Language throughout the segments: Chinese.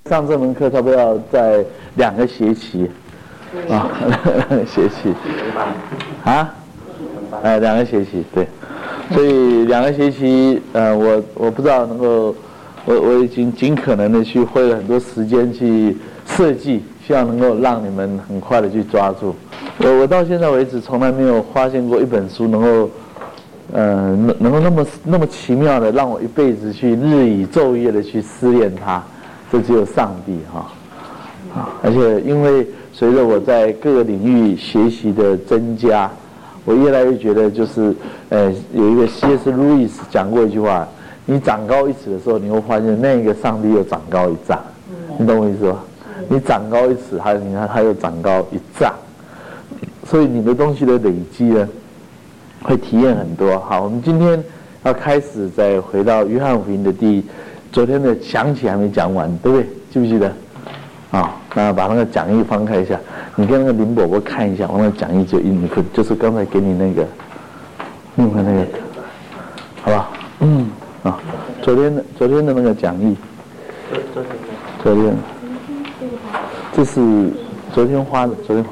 上这门课差不多要在2个学期啊，2个学期啊，2个学期对，所以2个学期我不知道能够，我已经尽可能的去花了很多时间去设计，希望能够让你们很快的去抓住。我到现在为止从来没有发现过一本书能够能够那么奇妙的让我一辈子去日以昼夜的去思念它。这只有上帝而且因为随着我在各个领域学习的增加，我越来越觉得就是有一个 C.S. Lewis 讲过一句话，你长高1尺的时候，你会发现那个上帝又长高1丈，你懂我意思吗？你长高1尺，你看他又长高1丈，所以你的东西的累积呢，会体验很多。好，我们今天要开始再回到约翰福音的昨天的详起还没讲完，对不对？记不记得？那把那个讲义翻开一下，你跟那个林伯伯看一下，我那个讲义就1份，就是刚才给你那个另外那个，好吧？昨天的那个讲义，昨天，这是昨天花的，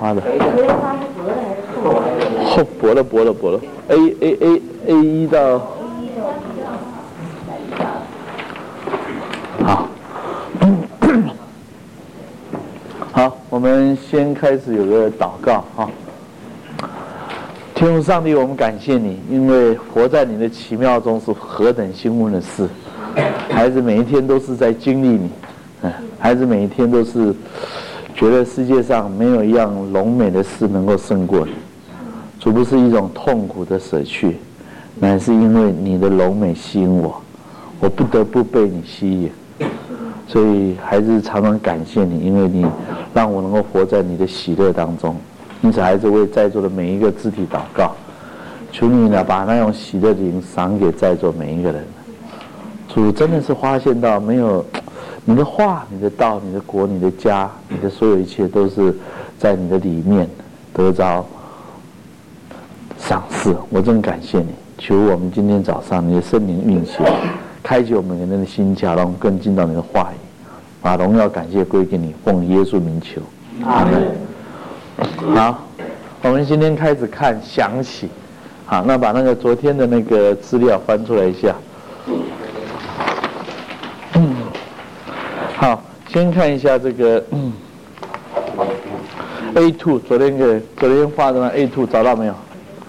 薄了 A1 到。好，我们先开始有个祷告哈。天父上帝，我们感谢你，因为活在你的奇妙中是何等兴奋的事。孩子每一天都是在经历你，孩子每一天都是觉得世界上没有一样荣美的事能够胜过你。主，不是一种痛苦的舍去，乃是因为你的荣美吸引我，我不得不被你吸引。所以孩子常常感谢你，因为你让我能够活在你的喜乐当中。因此孩子为在座的每一个肢体祷告，求你呢把那种喜乐的灵赏给在座每一个人。主，真的是发现到没有你的话、你的道、你的国、你的家、你的所有一切都是在你的里面得着赏赐。我真感谢你，求我们今天早上你的圣灵运行，开启我们人的心窍，让我们更进到你的话语，把荣耀感谢归给你，奉耶稣名求，阿门。好，我们今天开始看详起。好，那把那个昨天的那个资料翻出来一下。好，先看一下这个A2， 昨天画的那 A2 找到没有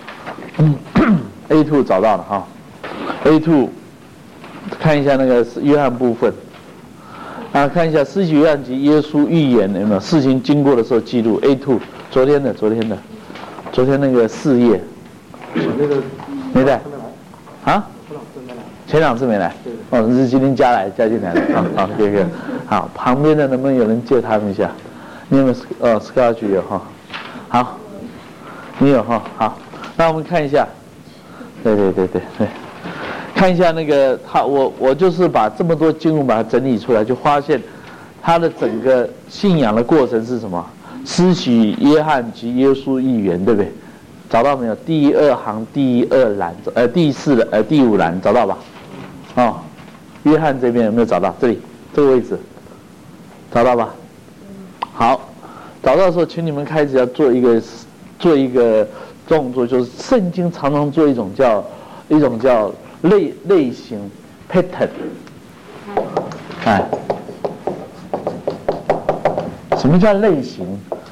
？A2 找到了哈。A2 看一下那个约翰部分。看一下施洗约翰及耶稣预言有没有事情经过的时候记录 A2 昨天那个4页， 那个没带啊？前2次没来，是今天加进来的好，这个好，旁边的能不能有人借他们一下？你有没有Scotch 有哈？好，你有哈？好，那我们看一下，对。看一下那个我就是把这么多经文把它整理出来，就发现他的整个信仰的过程是什么？施洗约翰及耶稣预言，对不对？找到没有？第2行第2栏，第5栏找到吧？约翰这边有没有找到？这里这个位置找到吧？好，找到的时候，请你们开始要做一个动作，就是圣经常常做一种叫类型 pattern， 什么叫类型？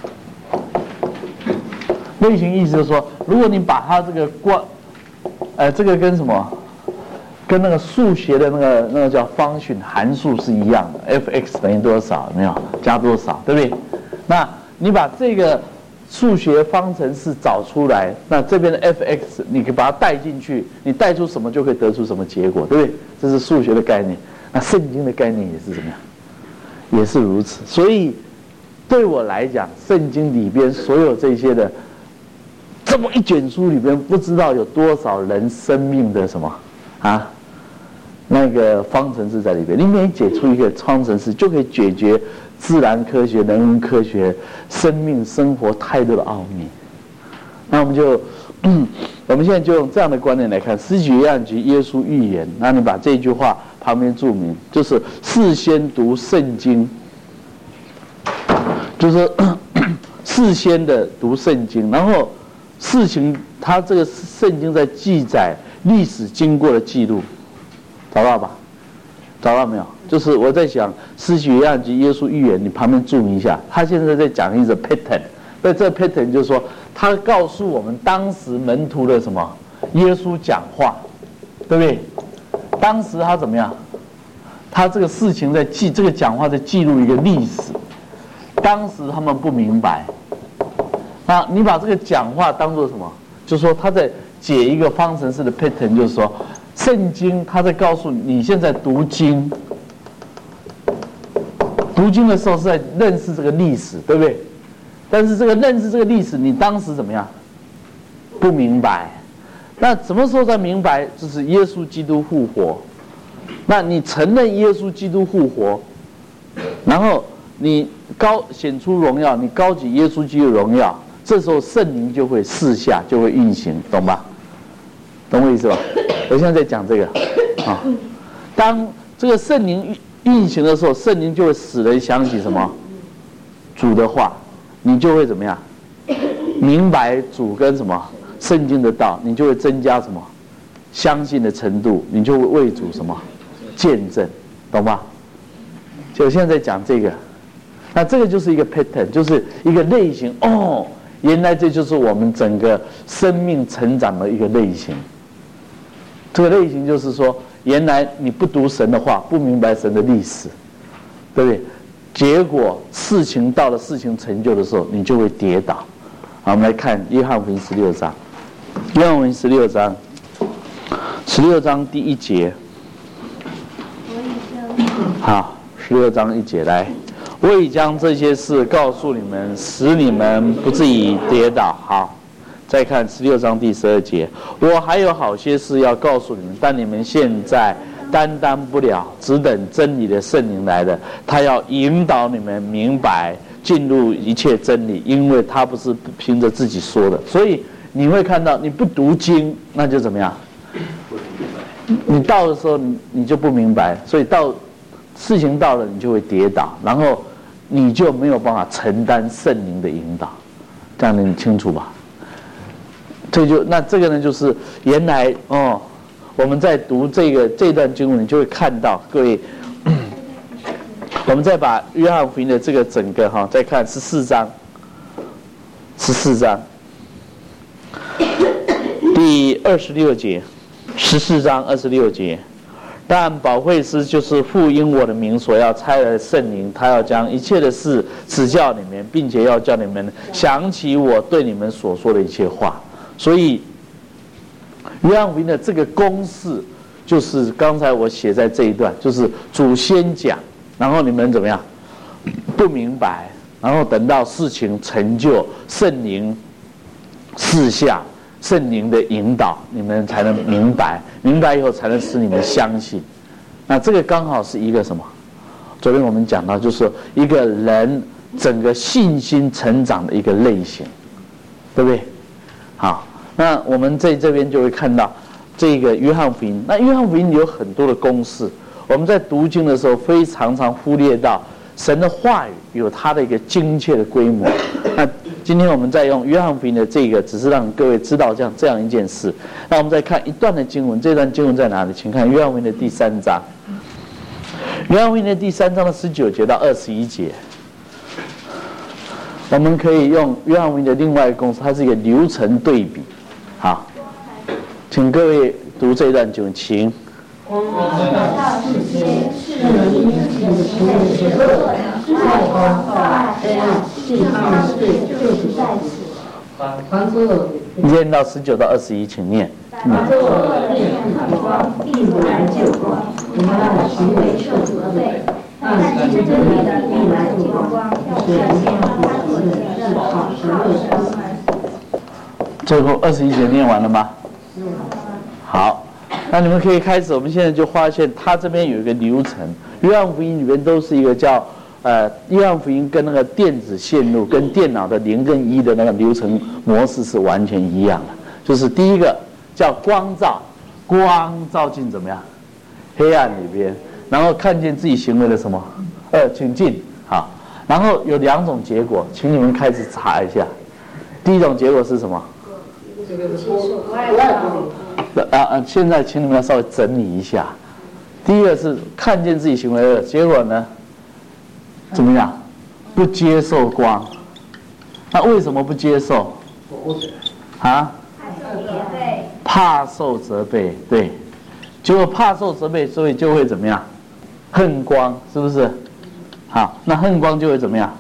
类型意思就是说，如果你把它这个这个跟什么，跟那个数学的那个叫function函数是一样的 ，f(x) 等于多少？有没有加多少？对不对？那你把这个数学方程式找出来，那这边的 f(x) 你可以把它带进去，你带出什么就可以得出什么结果，对不对？这是数学的概念。那圣经的概念也是怎么样？也是如此。所以对我来讲，圣经里边所有这些的这么一卷书里边，不知道有多少人生命的什么那个方程式在里边。你每解出一个方程式，就可以解决自然科学、人文科学、生命、生活太多的奥秘。那我们现在就用这样的观念来看，施洗约翰及耶稣预言。那你把这句话旁边注明，就是事先读圣经就是事先的读圣经，然后事情他这个圣经在记载历史经过的记录，找到吧？找到没有？就是我在想，施洗约翰及耶稣预言，你旁边注明一下，他现在在讲一个 pattern， 那这 pattern 就是说，他告诉我们当时门徒的什么？耶稣讲话，对不对？当时他怎么样？他这个事情在记，这个讲话在记录一个历史。当时他们不明白，那你把这个讲话当作什么？就是说他在解一个方程式的 pattern， 就是说圣经他在告诉你现在读经的时候是在认识这个历史，对不对？但是这个认识这个历史，你当时怎么样？不明白。那什么时候才明白？就是耶稣基督复活。那你承认耶稣基督复活，然后你显出荣耀，你高举耶稣基督的荣耀，这时候圣灵就会示下，就会运行，懂吧？懂我意思吧？我现在在讲这个啊。当这个圣灵运行的时候，圣灵就会使人想起什么？主的话，你就会怎么样？明白主跟什么圣经的道，你就会增加什么相信的程度，你就会为主什么见证，懂吧？就现在在讲这个，那这个就是一个 pattern， 就是一个类型哦。原来这就是我们整个生命成长的一个类型。这个类型就是说，原来你不读神的话，不明白神的历史，对不对？结果事情到了事情成就的时候，你就会跌倒。好，我们来看约翰福音16章。约翰福音16章第1节。好，16章1节来。我已将这些事告诉你们，使你们不至于跌倒。好，再看16章第12节。我还有好些事要告诉你们，但你们现在担当不了，只等真理的圣灵来了，他要引导你们明白进入一切真理，因为他不是凭着自己说的。所以你会看到，你不读经，那就怎么样？你到的时候你就不明白，所以事情到了，你就会跌倒，然后你就没有办法承担圣灵的引导，这样你清楚吧？这个呢，就是原来哦，我们在读这段经文，你就会看到，各位，我们再把约翰福音的这个整个再看14章第26节，14章26节。但保惠师就是父因我的名所要差来的圣灵，他要将一切的事指教你们，并且要叫你们想起我对你们所说的一切话。所以约翰福音的这个公式，就是刚才我写在这一段，就是主先讲，然后你们怎么样不明白，然后等到事情成就，圣灵示下，圣灵的引导，你们才能明白，明白以后才能使你们相信。那这个刚好是一个什么？昨天我们讲到，就是一个人整个信心成长的一个类型，对不对？好，那我们在这边就会看到这个约翰福音。那约翰福音有很多的公式，我们在读经的时候非常忽略到神的话语有它的一个精确的规模。那今天我们再用约翰福音的这个，只是让各位知道这样一件事。那我们再看一段的经文，这段经文在哪里？请看约翰福音的第3章，约翰福音的第3章的19节到21节。我们可以用约翰福音的另外一个公式，它是一个流程对比。好，请各位读这段经文，请。念到19到21，请念。最后21节念完了吗？好，那你们可以开始。我们现在就发现，它这边有一个流程。约翰福音里面都是一个叫约翰福音跟那个电子线路跟电脑的0跟1的那个流程模式是完全一样的。就是第一个叫光照，光照进怎么样？黑暗里边，然后看见自己行为的什么？请进。好， 然后有2种结果，请你们开始查一下。第一种结果是什么？现在请你们要稍微整理一下。第一个是看见自己行为恶，结果呢，怎么样？不接受光。那为什么不接受？啊？怕受责备，对。结果怕受责备，所以就会怎么样？恨光，是不是？好，那恨光就会怎么样？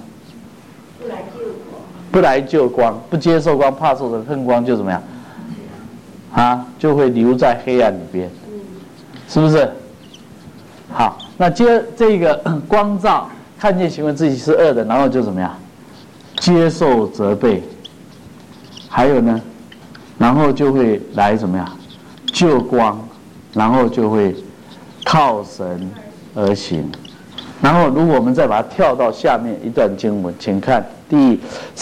不来救光，不接受光，怕受的恨光就怎么样？啊，就会留在黑暗里边，是不是？好，那接这个光照，看见行为自己是恶的，然后就怎么样？接受责备，还有呢，然后就会来怎么样？救光，然后就会靠神而行。然后，如果我们再把它跳到下面一段经文，请看第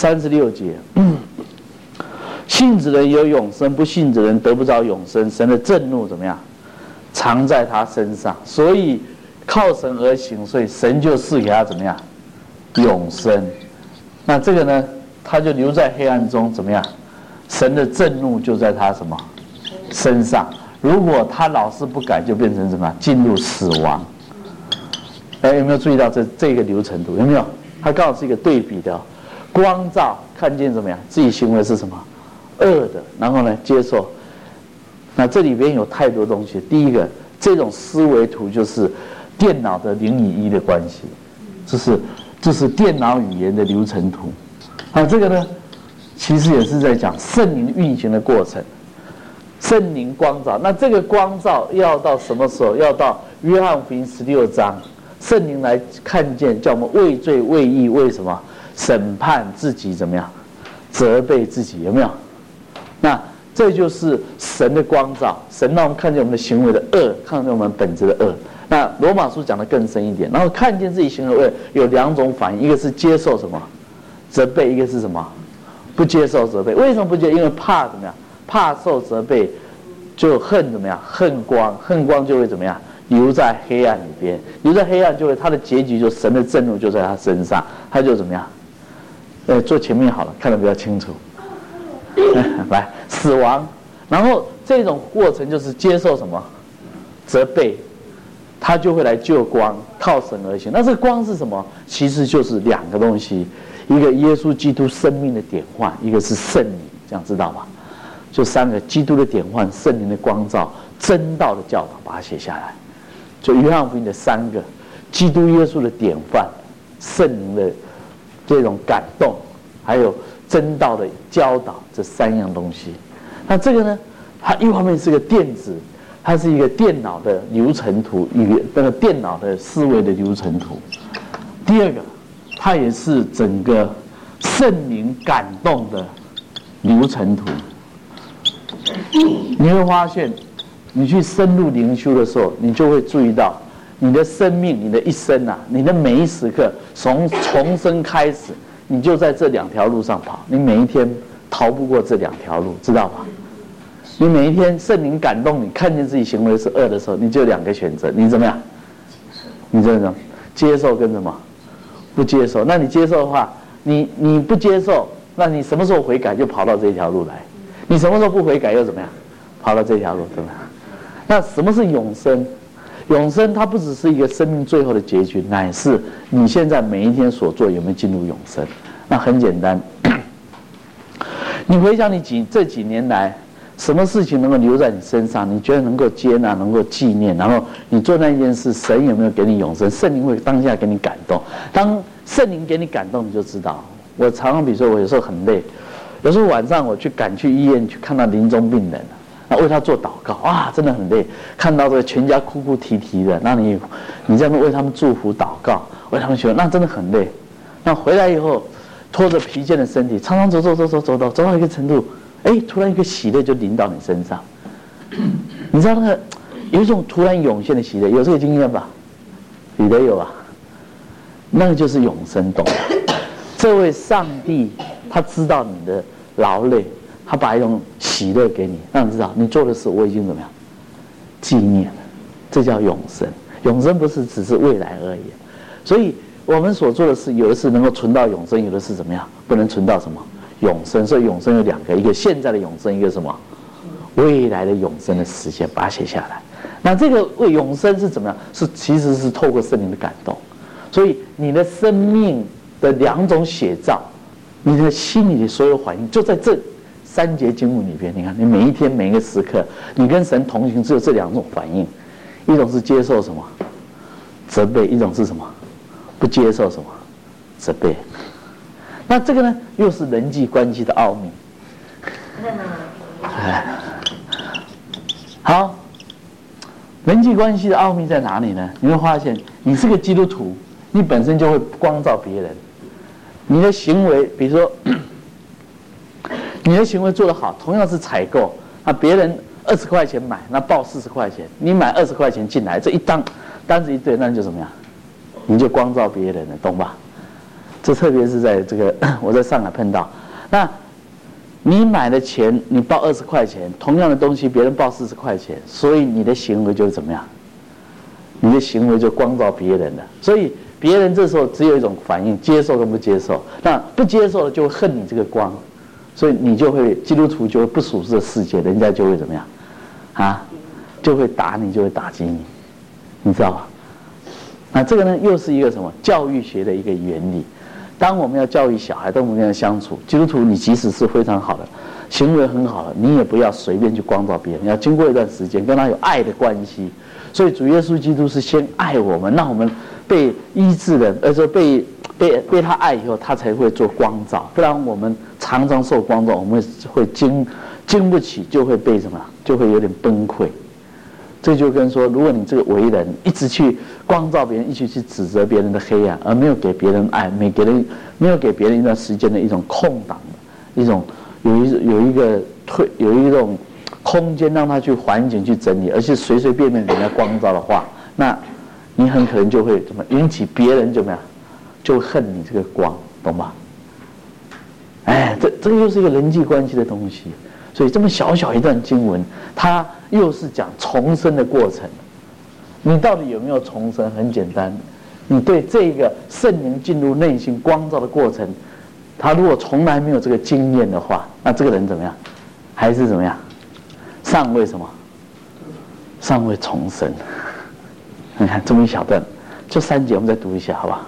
36节。信之人有永生，不信之人得不着永生。神的震怒怎么样？藏在他身上，所以靠神而行，所以神就赐给他怎么样？永生。那这个呢，他就留在黑暗中，怎么样？神的震怒就在他什么身上？如果他老是不改，就变成什么？进入死亡。有没有注意到这个流程图？有没有？它刚好是一个对比的光照，看见怎么样？自己行为是什么？恶的，然后呢，接受。那这里边有太多东西。第一个，这种思维图就是电脑的0与1的关系，这是电脑语言的流程图。这个呢，其实也是在讲圣灵运行的过程。圣灵光照，那这个光照要到什么时候？要到约翰福音16章。圣灵来看见，叫我们为罪为义，为什么审判自己？怎么样责备自己？有没有？那这就是神的光照，神让我们看见我们的行为的恶，看见我们本质的恶。那罗马书讲得更深一点，然后看见自己行为的恶有2种反应，一个是接受什么责备，一个是什么不接受责备。为什么不接受？因为怕怎么样？怕受责备，就恨怎么样？恨光，恨光就会怎么样？留在黑暗里边，留在黑暗就会，他的结局就神的震怒就在他身上，他就怎么样？坐前面好了，看得比较清楚。来，死亡，然后这种过程就是接受什么责备，他就会来救光，靠神而行。那这个光是什么？其实就是2个东西，一个耶稣基督生命的典范，一个是圣灵，这样知道吧？就3个：基督的典范、圣灵的光照、真道的教导，把它写下来。就约翰福音的3个，基督耶稣的典范，圣灵的这种感动，还有真道的教导，这3样东西。那这个呢，它一方面是个电子，它是一个电脑的流程图，一个那个电脑的思维的流程图。第二个，它也是整个圣灵感动的流程图。你会发现，你去深入灵修的时候，你就会注意到，你的生命，你的一生啊，你的每一时刻，从重生开始，你就在这2条路上跑，你每一天逃不过这2条路，知道吧？你每一天圣灵感动你，看见自己行为是恶的时候，你就2个选择，你怎么样？你这种接受跟什么？不接受。那你接受的话，你不接受，那你什么时候悔改就跑到这条路来？你什么时候不悔改又怎么样？跑到这条路，对吧？那什么是永生？永生它不只是一个生命最后的结局，乃是你现在每一天所做有没有进入永生。那很简单，你回想你这几年来，什么事情能够留在你身上，你觉得能够接纳，能够纪念，然后你做那件事，神有没有给你永生？圣灵会当下给你感动。当圣灵给你感动，你就知道。我常常比如说，我有时候很累，有时候晚上我赶去医院去看到临终病人，为他做祷告，哇，真的很累。看到这个全家哭哭啼啼的，那你这样为他们祝福祷告，为他们求，那真的很累。那回来以后，拖着疲倦的身体，常常走到一个程度，突然一个喜乐就临到你身上。你知道那个有一种突然涌现的喜乐，有这个经验吧？彼得有啊，那个就是永生动。这位上帝他知道你的劳累。他把一种喜乐给你，让你知道你做的事我已经怎么样纪念了，这叫永生。永生不是只是未来而已。所以我们所做的事，有的是能够存到永生，有的是怎么样，不能存到什么永生。所以永生有两个，一个现在的永生，一个什么未来的永生的实现，把它写下来。那这个为永生是怎么样？其实是透过圣灵的感动。所以你的生命的两种写照，你的心里的所有反应，就在这3节经文里边。你看，你每一天每一个时刻，你跟神同行，只有这2种反应：一种是接受什么责备，一种是什么不接受什么责备。那这个呢，又是人际关系的奥秘。好，人际关系的奥秘在哪里呢？你会发现，你是个基督徒，你本身就会光照别人。你的行为，比如说，你的行为做得好，同样是采购，那别人20块钱买，那报40块钱，你买20块钱进来，这一单子一对，那就怎么样？你就光照别人了，懂吧？这特别是在这个我在上海碰到，那你买的钱，你报20块钱，同样的东西别人报40块钱，所以你的行为就怎么样？你的行为就光照别人了。所以别人这时候只有一种反应，接受跟不接受。那不接受的就会恨你这个光，所以你就会基督徒就会不属这个世界，人家就会怎么样啊？就会打你，就会打击你，你知道吧？那这个呢，又是一个什么教育学的一个原理。当我们要教育小孩，跟我们跟他相处，基督徒你即使是非常好的，行为很好的，你也不要随便去光照别人，要经过一段时间跟他有爱的关系。所以主耶稣基督是先爱我们，让我们被医治了，而且被他爱以后，他才会做光照。不然我们常常受光照，我们会经不起，就会被什么，就会有点崩溃。这就跟说，如果你这个为人一直去光照别人，一直去指责别人的黑暗，而没有给别人爱，没有给别人一段时间的一种空档的一种有一种空间让他去缓解去整理，而且随随便便给人家光照的话，那你很可能就会怎么引起别人怎么样，就恨你这个光，懂吧？哎，这个又是一个人际关系的东西。所以这么小小一段经文，它又是讲重生的过程。你到底有没有重生？很简单，你对这个圣灵进入内心光照的过程，他如果从来没有这个经验的话，那这个人怎么样？还是怎么样？尚未什么？尚未重生。你看这么一小段，就3节，我们再读一下，好不好？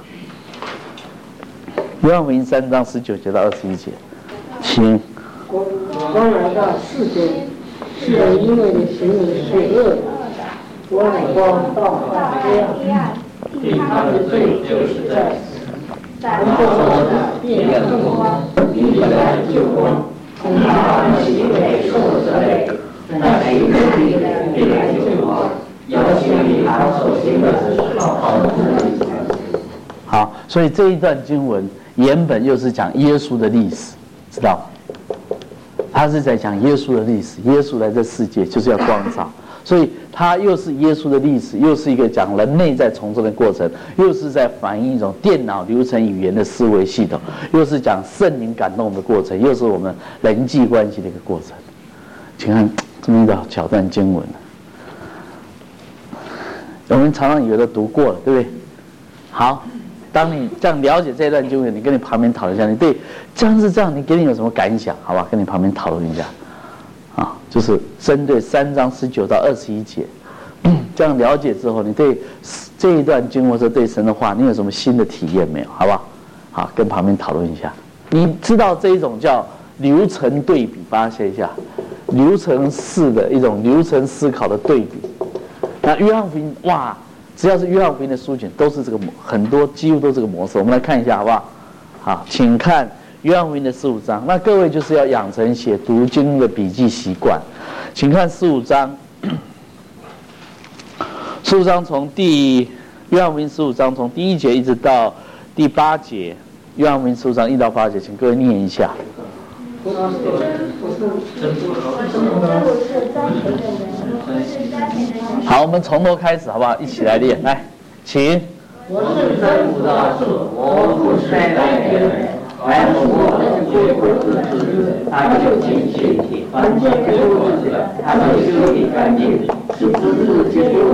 约翰福音3章19节到21节，请。 我来到世间，是因为你行为是恶的。我乃光到黑暗，替他们的罪就是在死。通过我的变更光，你来救光，从他们行为受责备，在谁的地必来救光，要求你把所行的好好的治理。 好，所以这一段经文原本又是讲耶稣的历史，知道吗？他是在讲耶稣的历史，耶稣来这世界就是要光照，所以他又是耶稣的历史，又是一个讲人内在重生的过程，又是在反映一种电脑流程语言的思维系统，又是讲圣灵感动的过程，又是我们人际关系的一个过程。请看这么一道小段经文，我们常常以为都读过了，对不对？好。当你这样了解这段经文，你跟你旁边讨论一下，你对这样是这样，你给你有什么感想？好吧，跟你旁边讨论一下，啊，就是针对3章19到21节，这样了解之后，你对这一段经文或者对神的话，你有什么新的体验没有？好不好？好，跟旁边讨论一下。你知道这一种叫流程对比，把它写一下，流程式的一种流程思考的对比。那约翰福音，哇！只要是约翰福音的书卷，都是这个很多几乎都是这个模式。我们来看一下，好不好？好，请看约翰福音的15章。那各位就是要养成写读经的笔记习惯。请看15章，15章从约翰福音15章从第1节一直到第8节，约翰福音15章1到8节，请各位念一下。好，我们从头开始，好不好？一起来练，来，请。 我是真不大树，我不是来的人，凡是我的结果子子，他就进去；凡结果子的，他就修理干净，是不是结果子的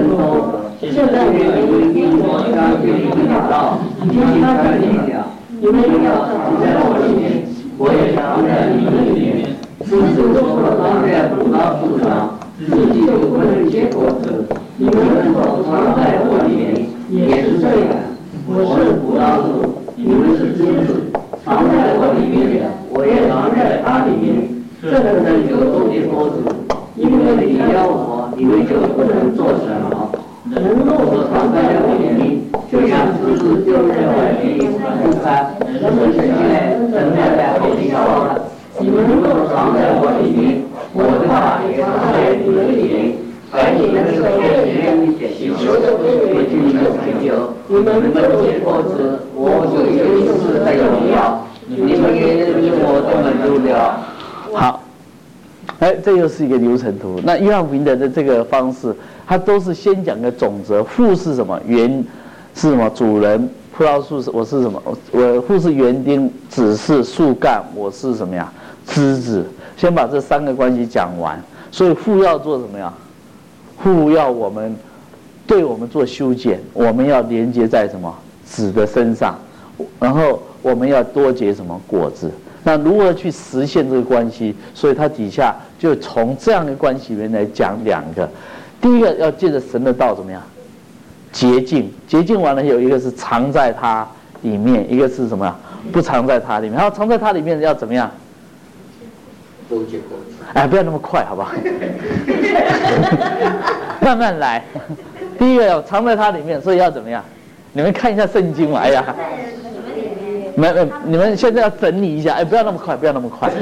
说，现在你们因我相信你们的道，已经相信了，你们要藏在我里面，我也藏在你们里面。狮子若藏在葡萄树上，自己就不能结果子。你们所藏在我里面也是这样。我是葡萄树，你们是枝子，藏在我里面的，我也藏在它里面。这个人就多结果子，因为离了我，你们就不能做什么。人若所藏在我里面，就像狮子就在外面不开，人们现在正在后面说。你们若藏在我里面，我的话也藏在你们里面。而你们所愿祈求的，我就能成就。你们不结果子，我就有一次的荣耀。你们也是我的门徒了。 好，这又是一个流程图。那约翰福音的这个方式，它都是先讲个总则，父是什么，园是什么，主人，葡萄树是我是什么，我父是园丁，子是树干，我是什么呀？枝子。先把这三个关系讲完。所以父要做什么呀？父要我们对我们做修剪，我们要连接在什么子的身上，然后我们要多结什么果子。那如何去实现这个关系？所以它底下就从这样的关系里面来讲两个。第一个要借着神的道怎么样？洁净，洁净完了有一个是藏在它里面，一个是什么呀？不藏在它里面。然后藏在它里面要怎么样？ 都结果子。 不要那么快，好不好？慢慢来。第一个要藏在它里面，所以要怎么样？你们看一下圣经嘛。你们现在要整理一下。不要那么快，不要那么快。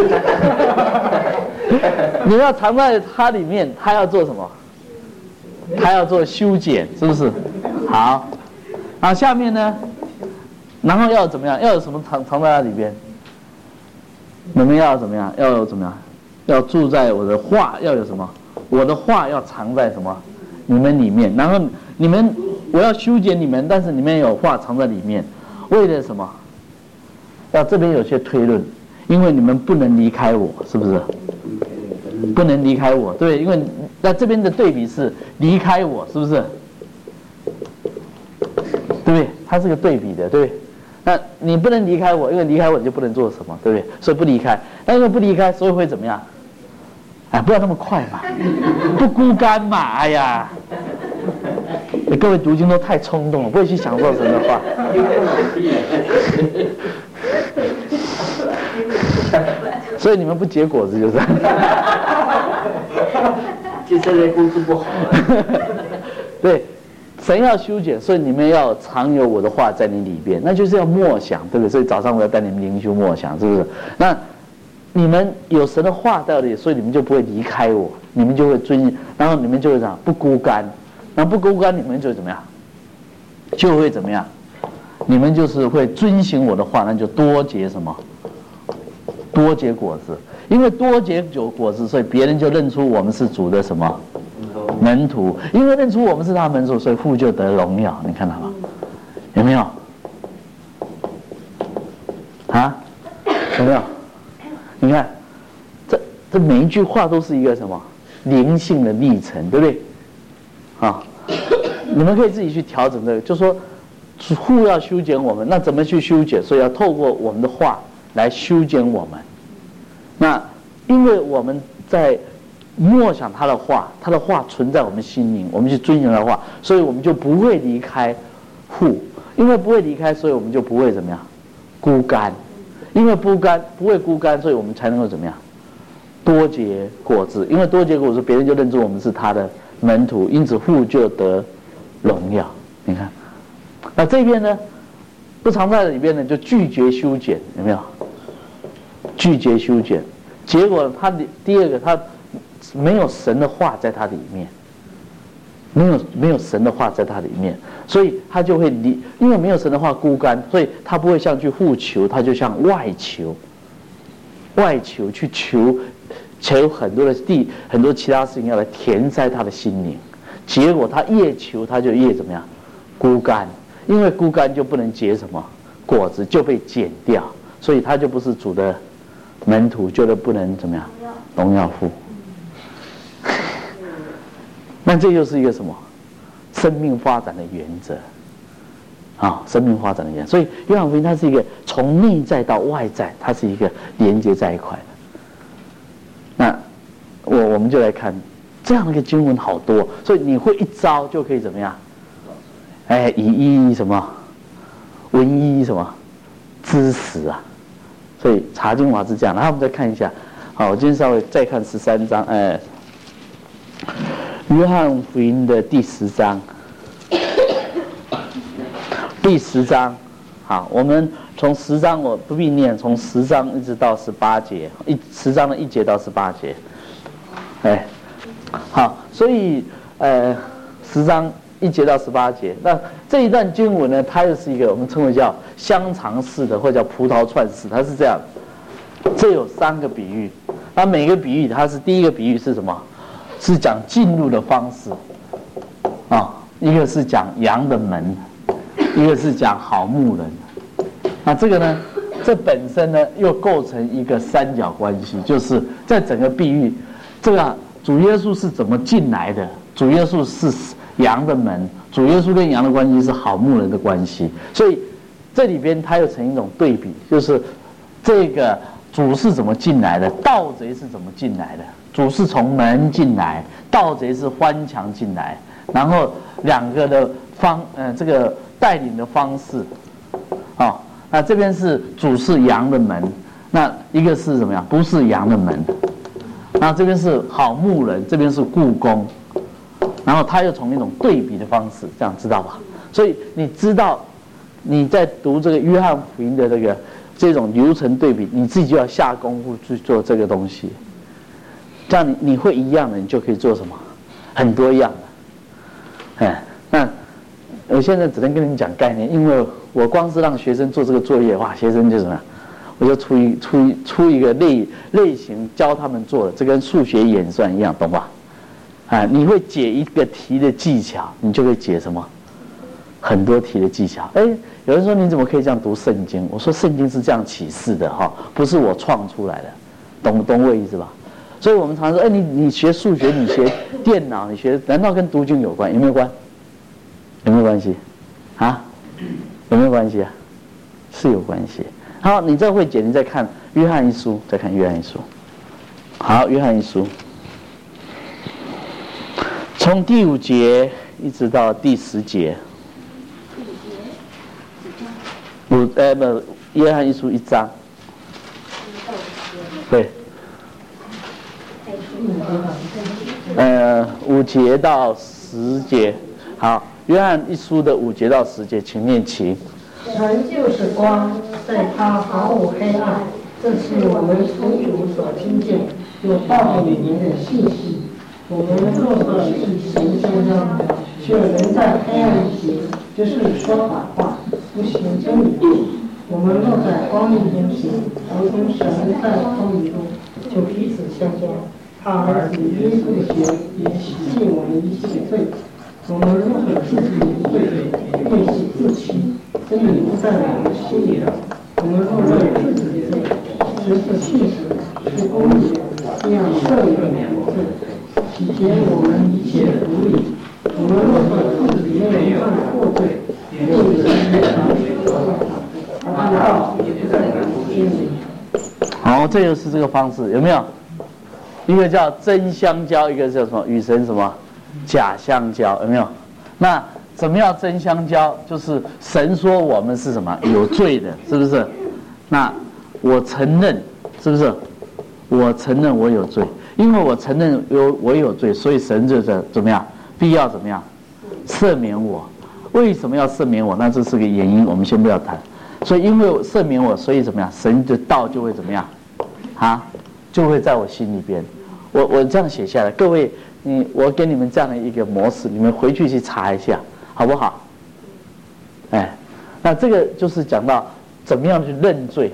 你们要藏在它里面，它要做什么？它要做修剪，是不是？好。然后下面呢？然后要怎么样？要有什么藏在它里边？你们要怎么样？要有怎么样？要住在我的话，要有什么？我的话要藏在什么？你们里面。然后你们，我要修剪你们，但是你们有话藏在里面，为了什么？要这边有些推论，因为你们不能离开我，是不是？不能离开我，对，因为那这边的对比是离开我，是不是？对不对？它是个对比的，对不对？那你不能离开我，因为离开我你就不能做什么，对不对？所以不离开。那因为不离开，所以会怎么样？不要那么快嘛，不孤单嘛，各位读经都太冲动了，不会去享受神的话。所以你们不结果子就是。 就现在工资不好。 对。神要修剪，所以你们要常有我的话在你里边，那就是要默想，对不对？所以早上我要带你们灵修默想，是不是？那你们有神的话在里，所以你们就不会离开我，你们就会然后你们就会这样不孤单，然后不孤单，你们就会怎么样？就会怎么样？你们就是会遵行我的话，那就多结什么？多结果子，因为多结果子，所以别人就认出我们是主的什么？门徒，因为认出我们是他门徒，所以父就得荣耀。你看到吗？有没有？有没有？你看，这每一句话都是一个什么灵性的历程，对不对？你们可以自己去调整这个，就说父要修剪我们，那怎么去修剪？所以要透过我们的话来修剪我们。那因为我们在默想他的话，他的话存在我们心灵，我们去遵循他的话，所以我们就不会离开父，因为不会离开，所以我们就不会怎么样孤单，因为不会孤单，所以我们才能够怎么样多结果子，因为多结果子，别人就认出我们是他的门徒，因此父就得荣耀。你看，那这边呢，不常在里边呢，就拒绝修剪，有没有？拒绝修剪，结果他第二个他。没有神的话在他里面，没有神的话在他里面，所以他就会因为没有神的话孤单，所以他不会像去互求，他就像外求去求很多的很多其他事情要来填塞他的心灵，结果他越求他就越怎么样孤单，因为孤单就不能结什么果子，就被剪掉，所以他就不是主的门徒，就不能怎么样荣耀父。那这就是一个什么生命发展的原则。生命发展的原则。所以约翰福音它是一个从内在到外在，它是一个连接在一块的。那我们就来看这样的一个经文好多，所以你会一招就可以怎么样？以一什么文一什么知识啊？所以查经法是这样。然后我们再看一下，好，我今天稍微再看13章，约翰福音的第10章。第10章，好，我们从10章我不必念，从10章一直到18节，10章的1节到18节，好，所以10章1节到18节，那这一段经文呢，它又是一个我们称为叫香肠式的，或者叫葡萄串式，它是这样，这有3个比喻，那每个比喻它是第一个比喻是什么？是讲进入的方式，一个是讲羊的门。一个是讲好牧人，那这个呢，这本身呢又构成一个三角关系，就是在整个比喻，这个主耶稣是怎么进来的？主耶稣是羊的门，主耶稣跟羊的关系是好牧人的关系，所以这里边它又成一种对比，就是这个主是怎么进来的，盗贼是怎么进来的？主是从门进来，盗贼是翻墙进来，然后两个的这个带领的方式，那这边是主是羊的门，那一个是怎么样？不是羊的门，那这边是好牧人，这边是雇工，然后他又从一种对比的方式，这样知道吧？所以你知道你在读这个约翰福音的这种流程对比，你自己就要下功夫去做这个东西，这样你会一样的，你就可以做什么？很多样的，那我现在只能跟你们讲概念，因为我光是让学生做这个作业，哇，学生就什么，我就出一个类型教他们做的，这跟数学演算一样，懂吧？你会解一个题的技巧，你就会解什么？很多题的技巧。有人说你怎么可以这样读圣经？我说圣经是这样启示的不是我创出来的，懂我意思吧？所以我们常说，你学数学，你学电脑，你学，难道跟读经有关？有没有关？有没有关系？有没有关系啊？是有关系。好，你这会解，你再看约翰一书，再看约翰一书。好，约翰一书，从第5节一直到第10节。约翰一书1章。对。5节到10节。好。约翰一书的5节到10节，请念齐。 神就是光，在他毫无黑暗，这是我们从主所听见，有报给你们的信息。我们若是与神相交，却仍在黑暗里行，就是说反话，不行真理。我们若在光里面行，如同神在光里中，就彼此相交。他儿子耶稣的血也洗净我们一切罪。我们如果自己无罪，便是自欺，真理不在我们心里了。我们若认自己的罪，神是信实，是公义，这样赦免我们罪，体贴我们一切的不义。我们若说自己没有犯过罪，便是神的儿女，他的道也不在我们心里。 好，这就是这个方式，有没有？一个叫真相交，一个叫什么？与神什么？假相交，有没有？那怎么样真相交？就是神说我们是什么？有罪的，是不是？那我承认，是不是？我承认我有罪，因为我承认我有罪，所以神就是怎么样？必要怎么样？赦免我。为什么要赦免我？那这是个原因，我们先不要谈。所以因为赦免我，所以怎么样？神的道就会怎么样？就会在我心里边。我这样写下来，各位。我给你们这样的一个模式，你们回去去查一下，好不好？那这个就是讲到怎么样去认罪，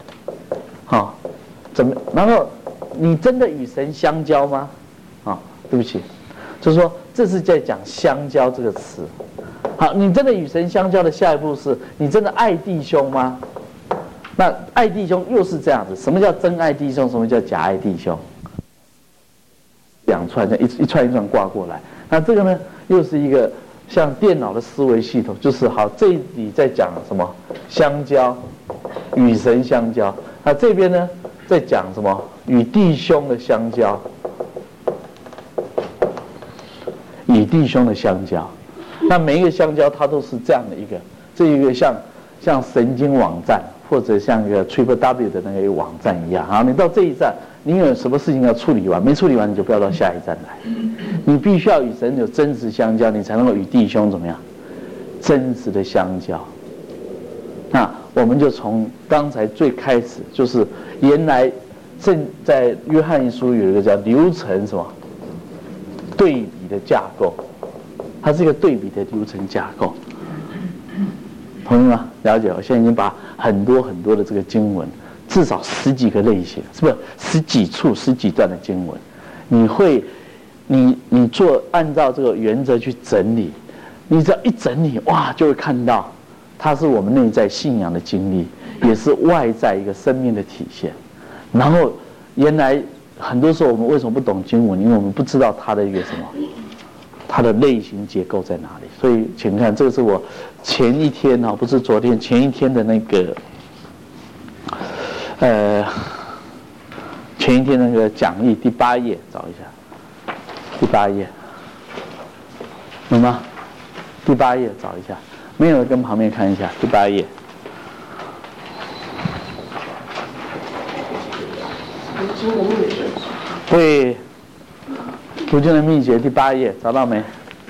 然后你真的与神相交吗？对不起，就是说这是在讲相交这个词。好，你真的与神相交的下一步是你真的爱弟兄吗？那爱弟兄又是这样子，什么叫真爱弟兄？什么叫假爱弟兄？2串，一串一串挂过来。那这个呢，又是一个像电脑的思维系统，就是好，这里在讲什么？相交，与神相交。那这边呢，在讲什么？与弟兄的相交，与弟兄的相交。那每一个相交，它都是这样的这一个像神经网站，或者像一个 TripleW 的那个网站一样。好，你到这一站，你有什么事情要处理完，没处理完你就不要到下一站来。你必须要与神有真实相交，你才能够与弟兄怎么样？真实的相交。那我们就从刚才最开始，就是原来在约翰一书有一个叫流程什么对比的架构，它是一个对比的流程架构。同意吗？了解。我现在已经把很多的这个经文，至少10几个类型，是不是10几处、10几段的经文？你按照这个原则去整理，你只要一整理，哇，就会看到它是我们内在信仰的经历，也是外在一个生命的体现。然后原来很多时候我们为什么不懂经文？因为我们不知道它的一个什么，它的类型结构在哪里。所以请看，这个是我前一天不是昨天，前一天的那个前一天那个讲义第8页，找一下，第8页有吗？第8页找一下，没有跟旁边看一下第8页。对，读经的秘诀第8页找到没？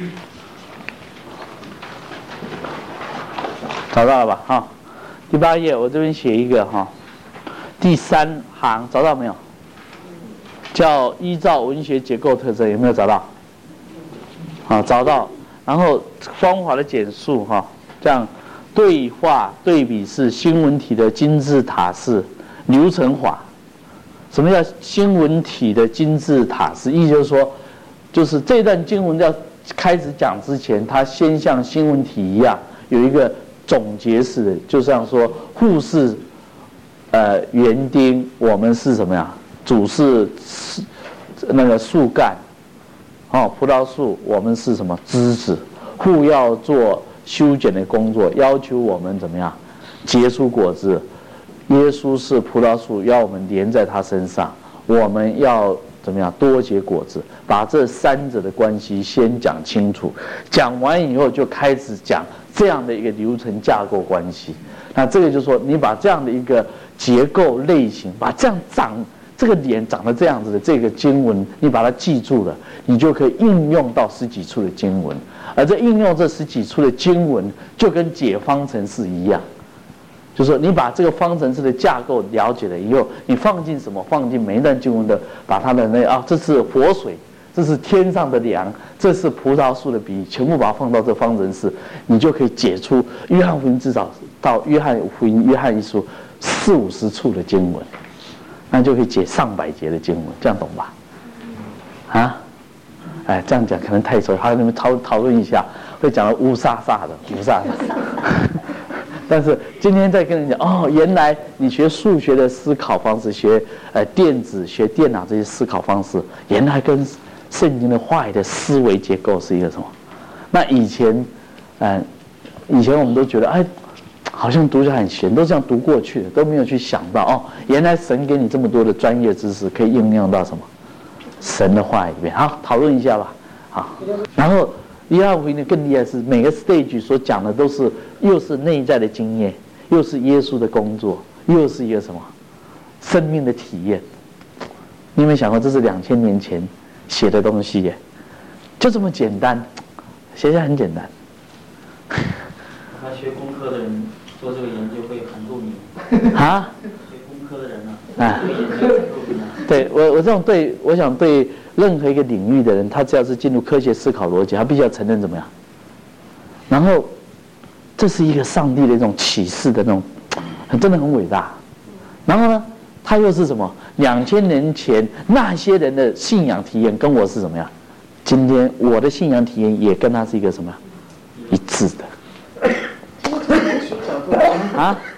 找到了吧？哈，第8页我这边写一个第3行找到没有？叫依照文学结构特征，有没有找到？好，找到。然后方法的简述这样对话对比是新闻体的金字塔式流程化。什么叫新闻体的金字塔式？意思就是说，就是这段经文要开始讲之前，它先像新闻体一样有一个总结式的，就像说户是园丁，我们是什么呀？主是那个树干，葡萄树，我们是什么枝子？户要做修剪的工作，要求我们怎么样结出果子？耶稣是葡萄树，要我们连在他身上，我们要怎么样多结果子？把这3者的关系先讲清楚，讲完以后就开始讲这样的一个流程架构关系。那这个就是说，你把这样的一个结构类型，把这样这个脸长得这样子的这个经文，你把它记住了，你就可以应用到10几处的经文。而这应用这10几处的经文，就跟解方程式一样。就是说，你把这个方程式的架构了解了以后，你放进什么？放进每一段经文的，把它的这是活水，这是天上的粮，这是葡萄树的比喻，全部把它放到这方程式，你就可以解出约翰福音至少到约翰福音、约翰一书40、50处的经文，那就可以解上百节的经文，这样懂吧？这样讲可能太抽象，你们讨论一下，会讲得乌沙沙的。但是今天再跟你讲原来你学数学的思考方式，学电子、学电脑这些思考方式，原来跟圣经的话语的思维结构是一个什么？那以前我们都觉得好像读起来很闲，都这样读过去的，都没有去想到原来神给你这么多的专业知识，可以应用到什么神的话语里面。好，讨论一下吧。好，然后约翰福音更厉害是每个 stage 所讲的都是又是内在的经验，又是耶稣的工作，又是一个什么生命的体验。你有没有想过这是2000年前写的东西耶？就这么简单，写起来很简单。 他学工科的人做这个研究会很入迷啊？ 学工科的人做研究很入迷。 对我这种我想对任何一个领域的人，他只要是进入科学思考逻辑，他必须要承认怎么样？然后这是一个上帝的一种启示的那种，真的很伟大。然后呢，他又是什么？2000年前那些人的信仰体验跟我是什么样？今天我的信仰体验也跟他是一个什么样一致的？啊？ 你处如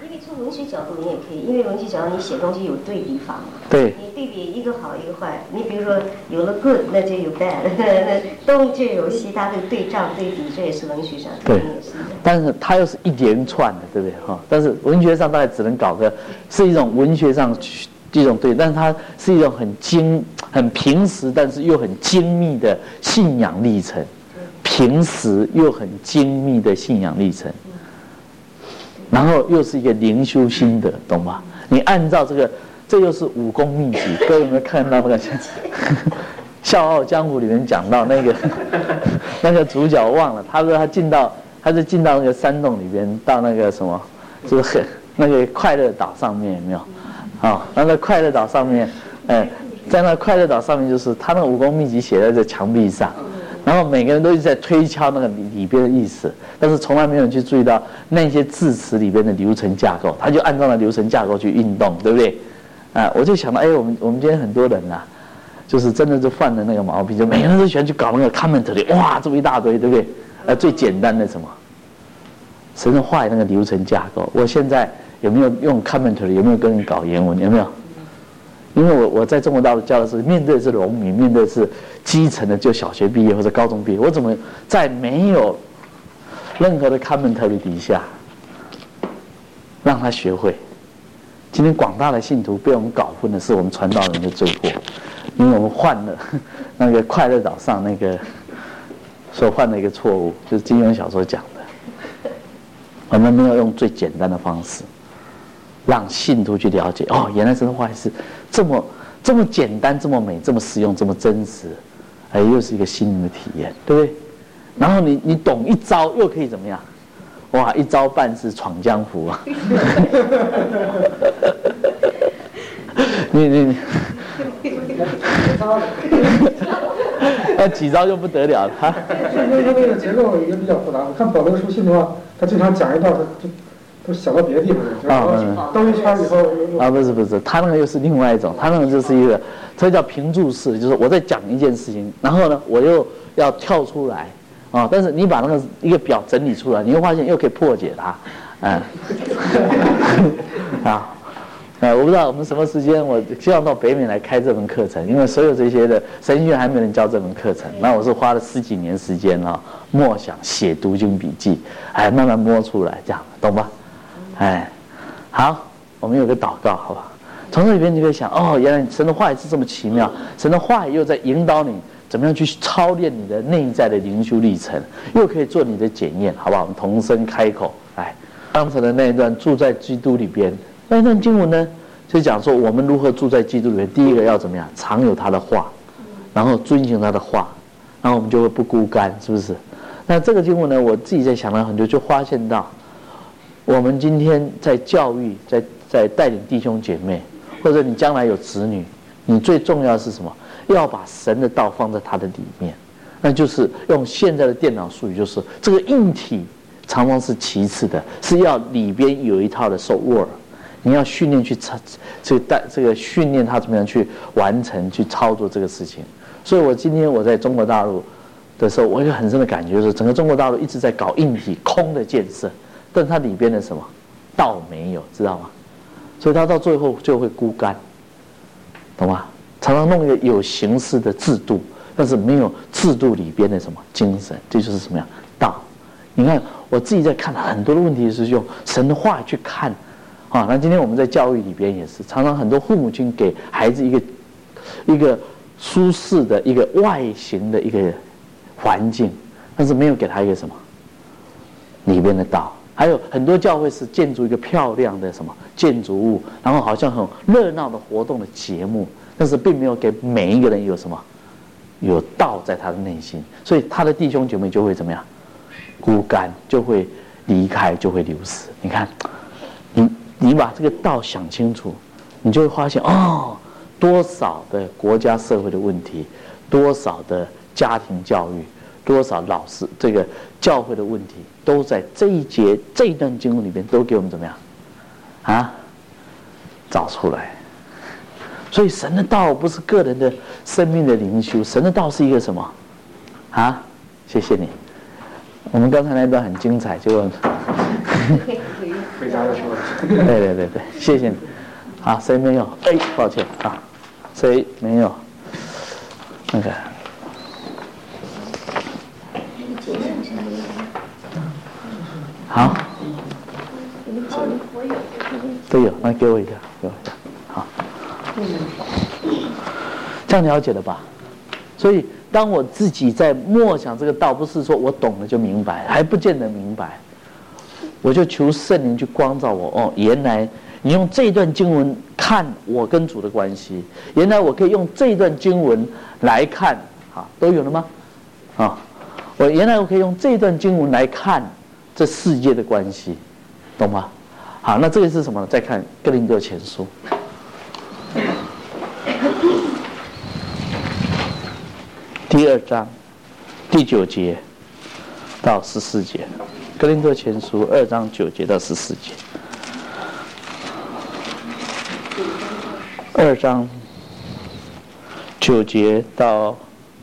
文学角度你也可以，因为文学角度你写东西有对比法嘛。 对。 你对比一个好一个坏，你比如说有了 good， 那就有 bad， 东就有西，它的对仗对比，这也是文学上对。但是它又是一连串的，对不对哈？但是文学上大概只能搞个是一种文学上一种对，但是它是一种很平实，但是又很精密的信仰历程。平时又很精密的信仰历程，然后又是一个灵修心得，懂吗？你按照这又是武功秘籍。各位有没有看到那个《笑傲江湖》里面讲到那个主角忘了，他说他进到那个山洞里边，到那个什么，就是那个快乐岛上面有没有？啊，那个快乐岛上面，在那快乐岛上面，就是他那个武功秘籍写在这墙壁上。然后每个人都一直在推敲那个里边的意思，但是从来没有人去注意到那些字词里边的流程架构，他就按照那流程架构去运动，对不对？我就想到，我们今天很多人啊，就是真的就犯了那个毛病，就每个人都喜欢去搞那个 commentary， 哇，这么一大堆，对不对？最简单的什么，神的话语那个流程架构，我现在有没有用 commentary？ 有没有跟人搞原文？有没有？因为我在中国大陆教的是面对的是农民，面对的是基层的，就小学毕业或者高中毕业，我怎么在没有任何的 commentary 底下让他学会？今天广大的信徒被我们搞混的是我们传道人的罪过，因为我们犯了那个快乐岛上那个所犯的一个错误，就是金庸小说讲的，我们没有用最简单的方式让信徒去了解，原来神的话语是这么简单，这么美，这么实用，这么真实，又是一个心灵的体验，对不对？然后你懂一招，又可以怎么样？哇，一招半式闯江湖啊！你几招就不得了了。 圣经它那个结构也比较复杂。我看保罗书信的话，他经常讲一道，他都想到别的地方去，兜一圈以后不是，他那个又是另外一种，他那个就是一个，这叫平注式，就是我在讲一件事情，然后呢，我又要跳出来但是你把那个一个表整理出来，你会发现又可以破解它，我不知道我们什么时间，我希望到北美来开这门课程，因为所有这些的神学还没人教这门课程，那我是花了10几年时间默想写读经笔记，慢慢摸出来，这样懂吧？好，我们有个祷告，好吧？从这里边你可以想，原来神的话语是这么奇妙，神的话语又在引导你怎么样去操练你的内在的灵修历程，又可以做你的检验，好不好？我们同声开口来，当时的那一段住在基督里边，那一段经文呢，就讲说我们如何住在基督里面。第一个要怎么样？常有他的话，然后遵循他的话，然后我们就会不孤单，是不是？那这个经文呢，我自己在想了很久，就发现到我们今天在教育，在带领弟兄姐妹，或者你将来有子女，你最重要的是什么？要把神的道放在他的里面，那就是用现在的电脑术语，就是这个硬体常常是其次的，是要里边有一套的 software， 你要训练去这个训练他怎么样去完成去操作这个事情。所以今天我在中国大陆的时候，我有一个很深的感觉，就是整个中国大陆一直在搞硬体空的建设，但它里边的什么道没有，知道吗？所以它到最后就会枯干，懂吗？常常弄一个有形式的制度，但是没有制度里边的什么精神，这就是什么样道。你看我自己在看很多的问题是用神的话去看那今天我们在教育里边也是，常常很多父母亲给孩子一个舒适的一个外形的一个环境，但是没有给他一个什么里边的道。还有很多教会是建筑一个漂亮的什么建筑物，然后好像很热闹的活动的节目，但是并没有给每一个人有什么有道在他的内心，所以他的弟兄姐妹就会怎么样孤单，就会离开，就会流失。你看你把这个道想清楚，你就会发现多少的国家社会的问题，多少的家庭教育，多少老师这个教会的问题，都在这一段经文里面都给我们怎么样找出来。所以神的道不是个人的生命的灵修，神的道是一个什么谢谢你。我们刚才那段很精彩，就加要求。 对，谢谢你。好，谁没有？哎，抱歉啊，谁没有？那个。好。都有，那给我一个，好。这样了解了吧？所以，当我自己在默想这个道，不是说我懂了就明白，还不见得明白。我就求圣灵去光照我。哦，原来你用这段经文看我跟主的关系，原来我可以用这段经文来看，好，都有了吗？啊，原来我可以用这段经文来看这世界的关系，懂吗？好，那这个是什么呢？再看哥林多前书。第2章第9节到14节，哥林多前书2章9节到14节，2章9节到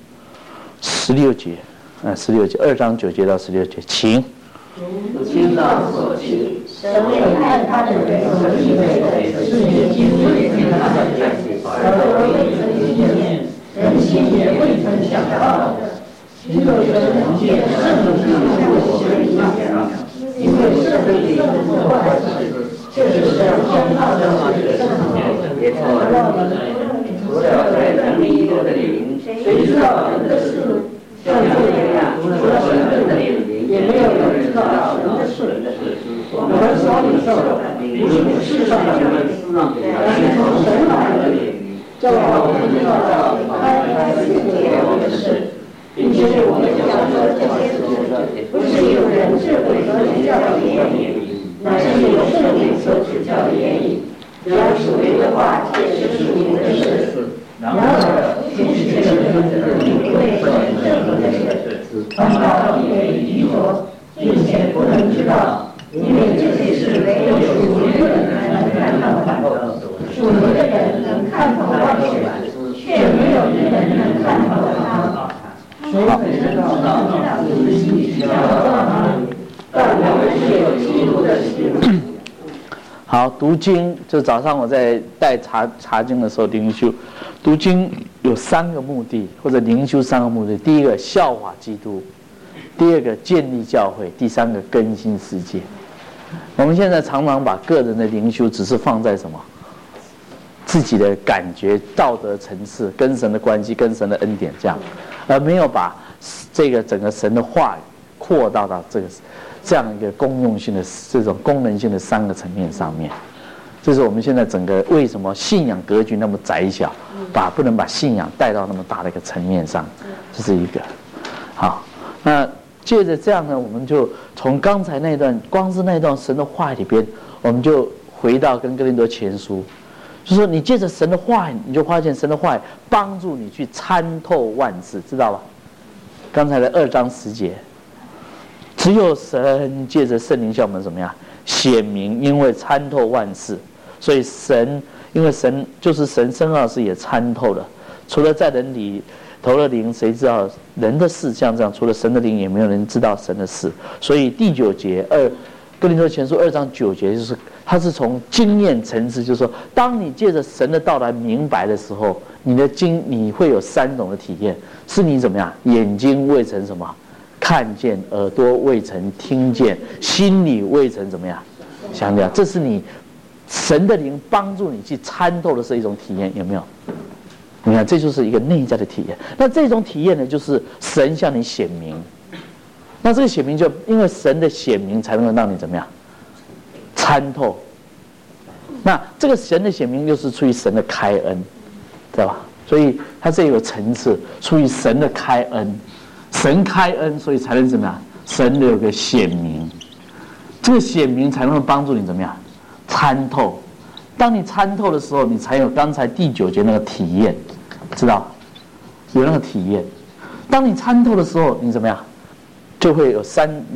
16节，16节，2章9节到16节，请。 经道所去，神为爱他的人所预备的是已经未曾看见，而未曾听见，人心也未曾想到的。只有神能借圣灵向我们讲，因为圣灵胜过万事，这是神将他的事圣灵也传到了除了在人里有的灵，谁知道人的事？像这样，除了神的灵，也没有人知道神的事。我们所领受的不是世上的灵，而是从神来的灵，叫我们知道开世界的事，并且我们讲说这些事，不是有人智慧所指教的言语，乃是有圣灵所指教的言语。然而属灵的话，也是属灵的事。然而，天使的人因为神圣灵的事，传道也愚拙，并且不能知道，因为这些事唯有属灵的人才能看透。属灵的人能看透万事，却没有人能看透他。谁能知道自己想到哪里？但我们是有基督的心。 好，读经就早上我在带查经的时候灵修，读经有3个目的，或者灵修3个目的。第一个效法基督，第二个建立教会，第3个更新世界。我们现在常常把个人的灵修只是放在什么？自己的感觉、道德层次、跟神的关系、跟神的恩典这样，而没有把这个整个神的话语扩大到这样一个公用性的这种功能性的3个层面上面。这是我们现在整个为什么信仰格局那么窄小，不能把信仰带到那么大的一个层面上，这是一个。好，那借着这样呢，我们就从刚才那段，光是那段神的话里边，我们就回到跟哥林多前书，就是说你借着神的话语，你就发现神的话语帮助你去参透万事，知道吧？刚才的2章10节。只有神借着圣灵向我们怎么样显明，因为参透万事，所以因为神就是神深奥事也参透了。除了在人里投了灵，谁知道人的事？像这样，除了神的灵，也没有人知道神的事。所以第9节哥林多前书2章9节，就是它是从经验层次，就是说，当你借着神的道来明白的时候，你会有3种的体验，是你怎么样？眼睛未曾什么？看见，耳朵未曾听见，心里未曾怎么样想了，这是你神的灵帮助你去参透的是一种体验，有没有？你看，这就是一个内在的体验。那这种体验呢，就是神向你显明。那这个显明就因为神的显明，才能够让你怎么样参透。那这个神的显明又是出于神的开恩，知道吧？所以它这有层次，出于神的开恩。神开恩，所以才能怎么样？神有个显明，这个显明才能帮助你怎么样参透。当你参透的时候，你才有刚才第9节那个体验，知道？有那个体验。当你参透的时候，你怎么样？就会有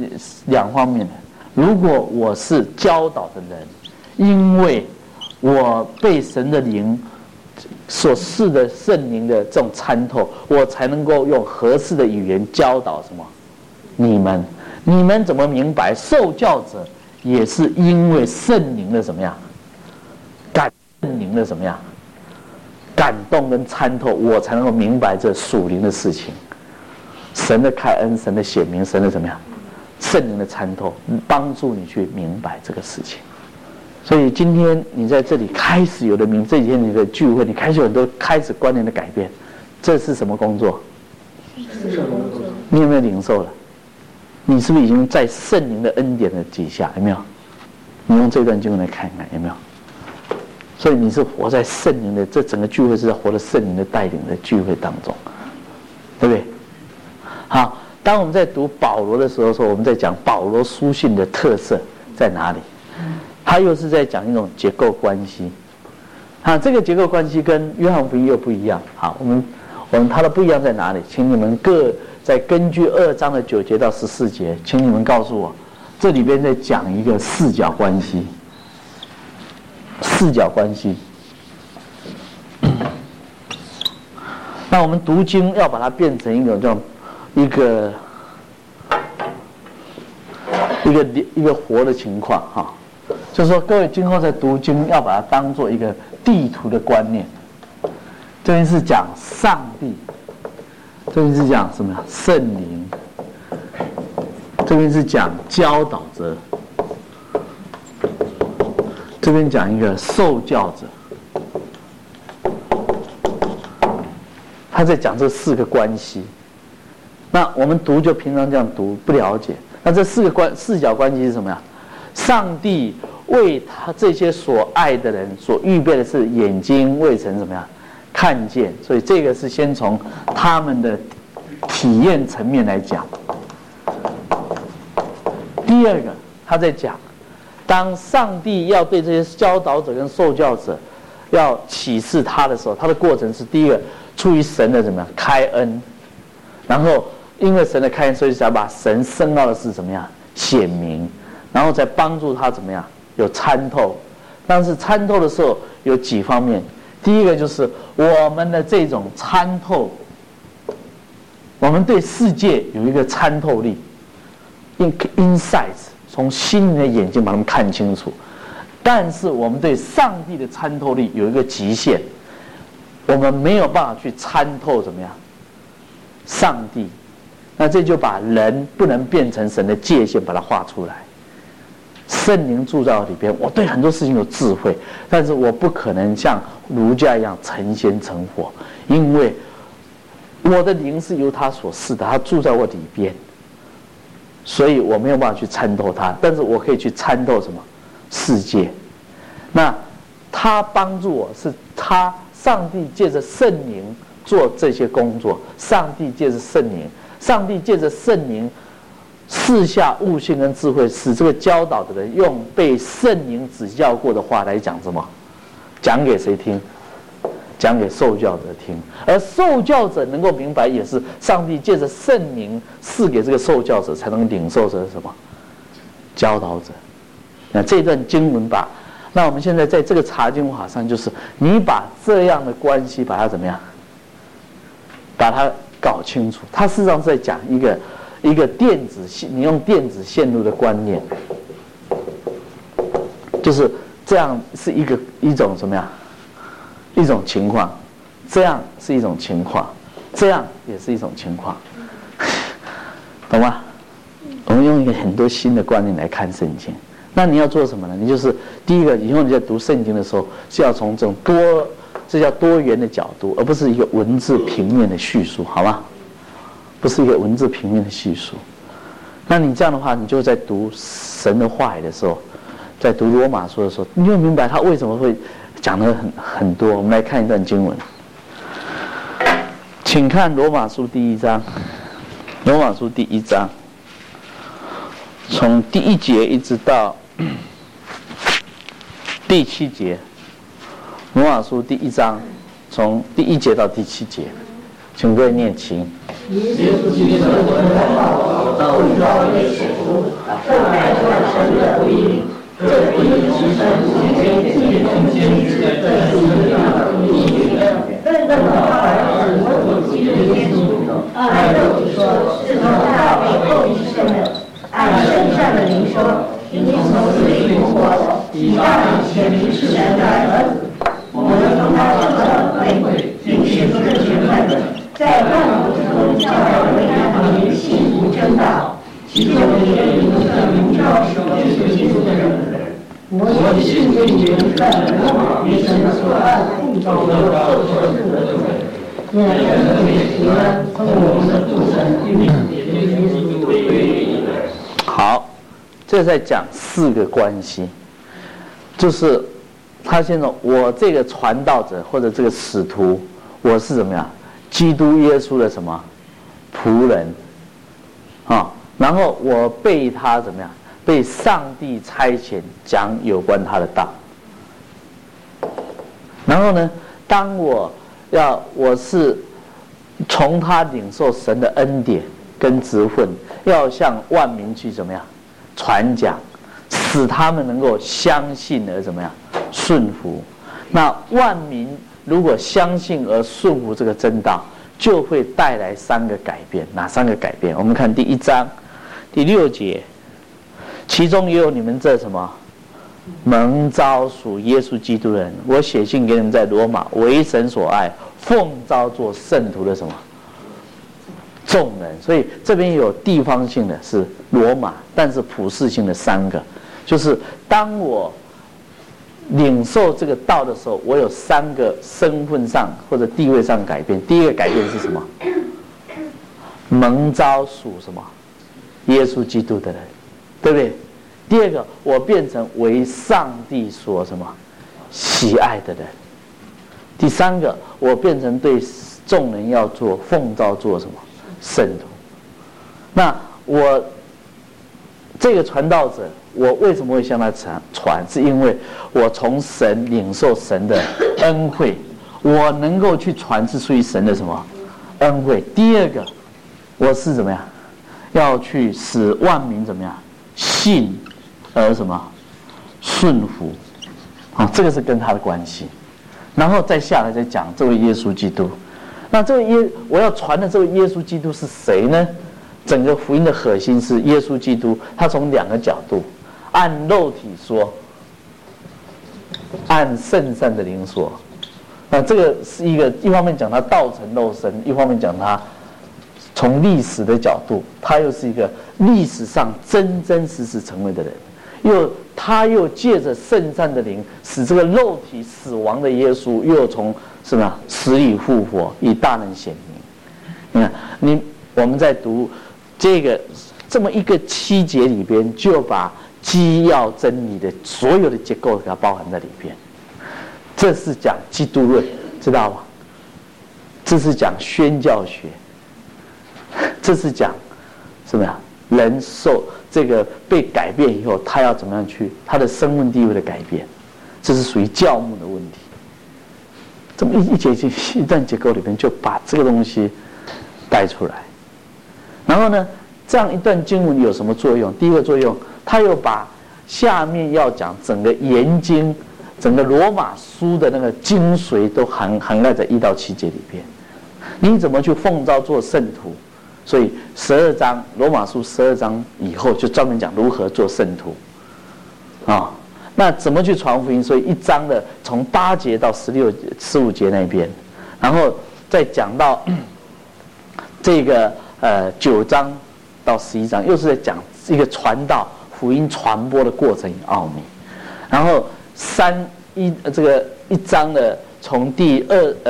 2方面的。如果我是教导的人，因为我被神的灵所赐的圣灵的这种参透，我才能够用合适的语言教导什么？你们怎么明白？受教者也是因为圣灵的怎么样？圣灵的怎么样？感动跟参透，我才能够明白这属灵的事情。神的开恩，神的显明，神的怎么样？圣灵的参透，帮助你去明白这个事情。所以今天你在这里开始有了这几天你的聚会，你开始有很多开始观念的改变，这是什么工作？你有没有领受了？你是不是已经在圣灵的恩典的底下？有没有？你用这段经文来看看，有没有？所以你是活在圣灵的，这整个聚会是在活在圣灵的带领的聚会当中，对不对？好，当我们在读保罗的时候，说我们在讲保罗书信的特色在哪里？他又是在讲一种结构关系。这个结构关系跟约翰福音又不一样。好，我们它的不一样在哪里？请你们各再根据2章的9节到14节，请你们告诉我，这里边在讲一个四角关系。四角关系。那我们读经要把它变成一种这样一个活的情况哈，就是说各位今后在读经要把它当做一个地图的观念。这边是讲上帝，这边是讲什么？圣灵。这边是讲教导者。这边讲一个受教者，他在讲这4个关系。那我们读就平常这样读，不了解。那这四角关系是什么呀？上帝为他这些所爱的人所预备的是眼睛未曾怎么样看见，所以这个是先从他们的体验层面来讲。第二个，他在讲。当上帝要对这些教导者跟受教者要启示他的时候，他的过程是第一个出于神的怎么样开恩，然后因为神的开恩，所以才把神深奥的事怎么样显明，然后再帮助他怎么样有参透。但是参透的时候有几方面，第一个就是我们的这种参透，我们对世界有一个参透力 ，insights。从心灵的眼睛把他们看清楚，但是我们对上帝的参透力有一个极限，我们没有办法去参透怎么样上帝，那这就把人不能变成神的界限，把它画出来。圣灵铸造里边，我对很多事情有智慧，但是我不可能像儒家一样成仙成佛，因为我的灵是由他所赐的，他住在我里边。所以我没有办法去参透它，但是我可以去参透什么世界。那他帮助我是他上帝借着圣灵做这些工作，上帝借着圣灵赐下悟性跟智慧，使这个教导的人用被圣灵指教过的话来讲什么？讲给谁听？讲给受教者听，而受教者能够明白，也是上帝借着圣灵赐给这个受教者，才能领受着什么教导者。那这段经文那我们现在在这个查经法上，就是你把这样的关系，把它怎么样，把它搞清楚。它事实上是在讲一个你用电子线路的观念，就是这样是一种什么样？一种情况，这样是一种情况，这样也是一种情况，懂吗？我们用一个很多新的观念来看圣经。那你要做什么呢？你就是第一个，以后你在读圣经的时候，是要从这种这叫多元的角度，而不是一个文字平面的叙述，好吗？不是一个文字平面的叙述。那你这样的话，你就在读神的话语的时候，在读罗马书的时候，你就明白他为什么会讲的很多。我们来看一段经文，请看罗马书第1章，罗马书第1章，从第1节一直到第7节。罗马书第1章，从第1节到第7节，请各位念经。 耶稣基督的道到耶稣，后来传神的福音，这福音是神从前先知在属灵上应许的，论到他儿子我基督耶稣，按肉说是从大卫后裔生的，按圣上的灵说，因从显明是神的儿子，我们从他受到恩惠，并且这身份，在万国之中叫人为他们信服真道，其中也有一个名叫主耶稣基督的人。我也信这里人在罗马为神所爱，奉召的受受圣的罪，愿神的美平安从我们的父神并耶稣基督为义。 好，这在讲四个关系，就是他先说，我这个传道者或者这个使徒，我是怎么样？基督耶稣的什么仆人啊？然后我被他怎么样？被上帝差遣讲有关他的道。然后呢，当我是从他领受神的恩典跟职分，要向万民去怎么样传讲，使他们能够相信而怎么样顺服。那万民如果相信而顺服这个真道，就会带来三个改变。哪三个改变？我们看第1章第6节，其中也有你们这什么蒙召属耶稣基督的人，我写信给你们在罗马为神所爱，奉召做圣徒的什么众人。所以这边有地方性的是罗马，但是普世性的3个，就是当我领受这个道的时候，我有3个身份上或者地位上改变。第一个改变是什么？蒙召属什么耶稣基督的人，对不对？第二个，我变成为上帝所什么喜爱的人。第三个，我变成对众人要做奉召做什么圣徒。那我这个传道者，我为什么会向他传？是因为我从神领受神的恩惠，我能够去传，是属于神的什么恩惠。第二个，我是怎么样，要去使万民怎么样信而什么顺服啊，这个是跟他的关系。然后再下来再讲这位耶稣基督。那这位我要传的这位耶稣基督是谁呢？整个福音的核心是耶稣基督，他从2个角度，按肉体说，按圣善的灵说。那这个是一方面讲他道成肉身，一方面讲他从历史的角度，他又是一个历史上真真实实成为的人，他又借着圣善的灵，使这个肉体死亡的耶稣又从什么死里复活，以大能显明。你看，我们在读这么一个7节里边，就把基要真理的所有的结构给它包含在里边。这是讲基督论，知道吗？这是讲宣教学，这是讲什么呀？人受这个被改变以后，他要怎么样去他的身份地位的改变，这是属于教牧的问题。这么一段结构里面，就把这个东西带出来。然后呢，这样一段经文有什么作用？第一个作用，他又把下面要讲整个研经、整个罗马书的那个精髓都涵盖在1到7节里边。你怎么去奉召做圣徒？所以12章罗马书12章以后就专门讲如何做圣徒啊。那怎么去传福音？所以1章的从8节到15节那边，然后再讲到这个9章到11章，又是在讲一个传道福音传播的过程与奥秘。然后这个1章的从第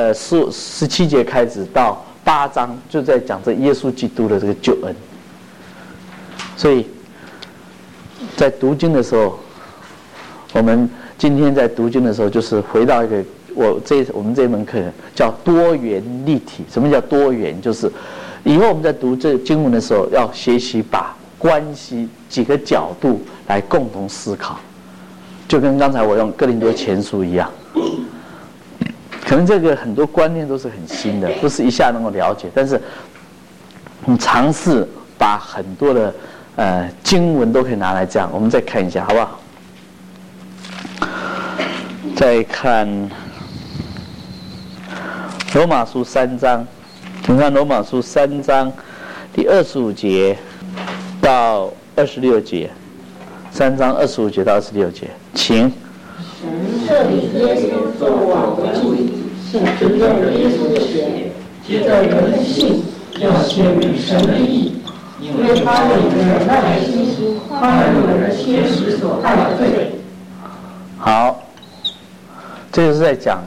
17节开始到8章，就在讲这耶稣基督的这个救恩。所以在读经的时候，我们今天在读经的时候，就是回到一个我们这门课叫多元立体。什么叫多元？就是以后我们在读这经文的时候，要学习把关系几个角度来共同思考，就跟刚才我用哥林多前书一样。可能这个很多观念都是很新的，不是一下能够了解，但是你尝试把很多的经文都可以拿来这样。我们再看一下好不好？再看罗马书3章，你看罗马书3章第25节到26节，3章25节到26节，请。 神设立耶稣做挽回祭，是凭着耶稣的血，借着人的信，要显明神的义，因为他有忍耐的心，宽容了天使所犯的罪。 好，这就是在讲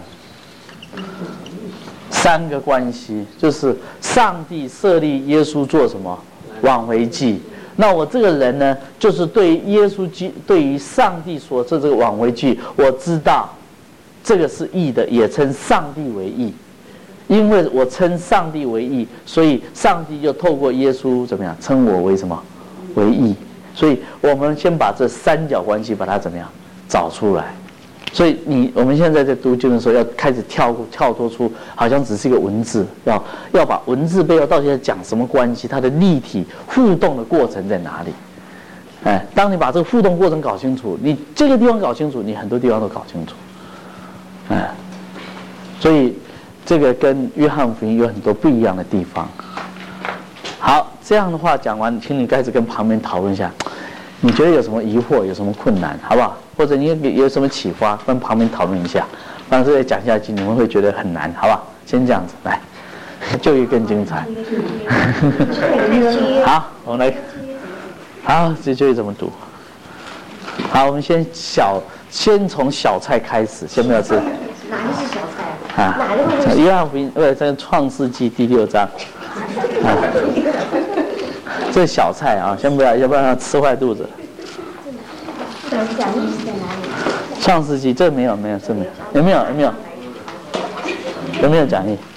三个关系，就是上帝设立耶稣做什么挽回祭。那我这个人呢，就是对于耶稣基，对于上帝所做这个挽回祭，我知道这个是义的，也称上帝为义。因为我称上帝为义，所以上帝就透过耶稣怎么样称我为什么为义。所以我们先把这三角关系把它怎么样找出来。所以我们现在在读经的时候，要开始跳脱出好像只是一个文字，要把文字背后到底在讲什么关系，它的立体互动的过程在哪里？哎，当你把这个互动过程搞清楚，你这个地方搞清楚，你很多地方都搞清楚。哎，所以这个跟约翰福音有很多不一样的地方。好，这样的话讲完，请你开始跟旁边讨论一下，你觉得有什么疑惑，有什么困难，好不好？或者你有什么启发，跟旁边讨论一下。不然再讲下去，你们会觉得很难，好不好？先这样子，来，就业更精彩。好，我们来。好，这就业怎么读？好，我们先从小菜开始，先不要吃。 哪个是小菜啊？ 哪个是？ 约翰福音这个创世纪第6章。啊，这是小菜啊，先不要，要不然吃坏肚子。 讲义是在哪里？ 创世纪这没有，这没有，有没有讲义？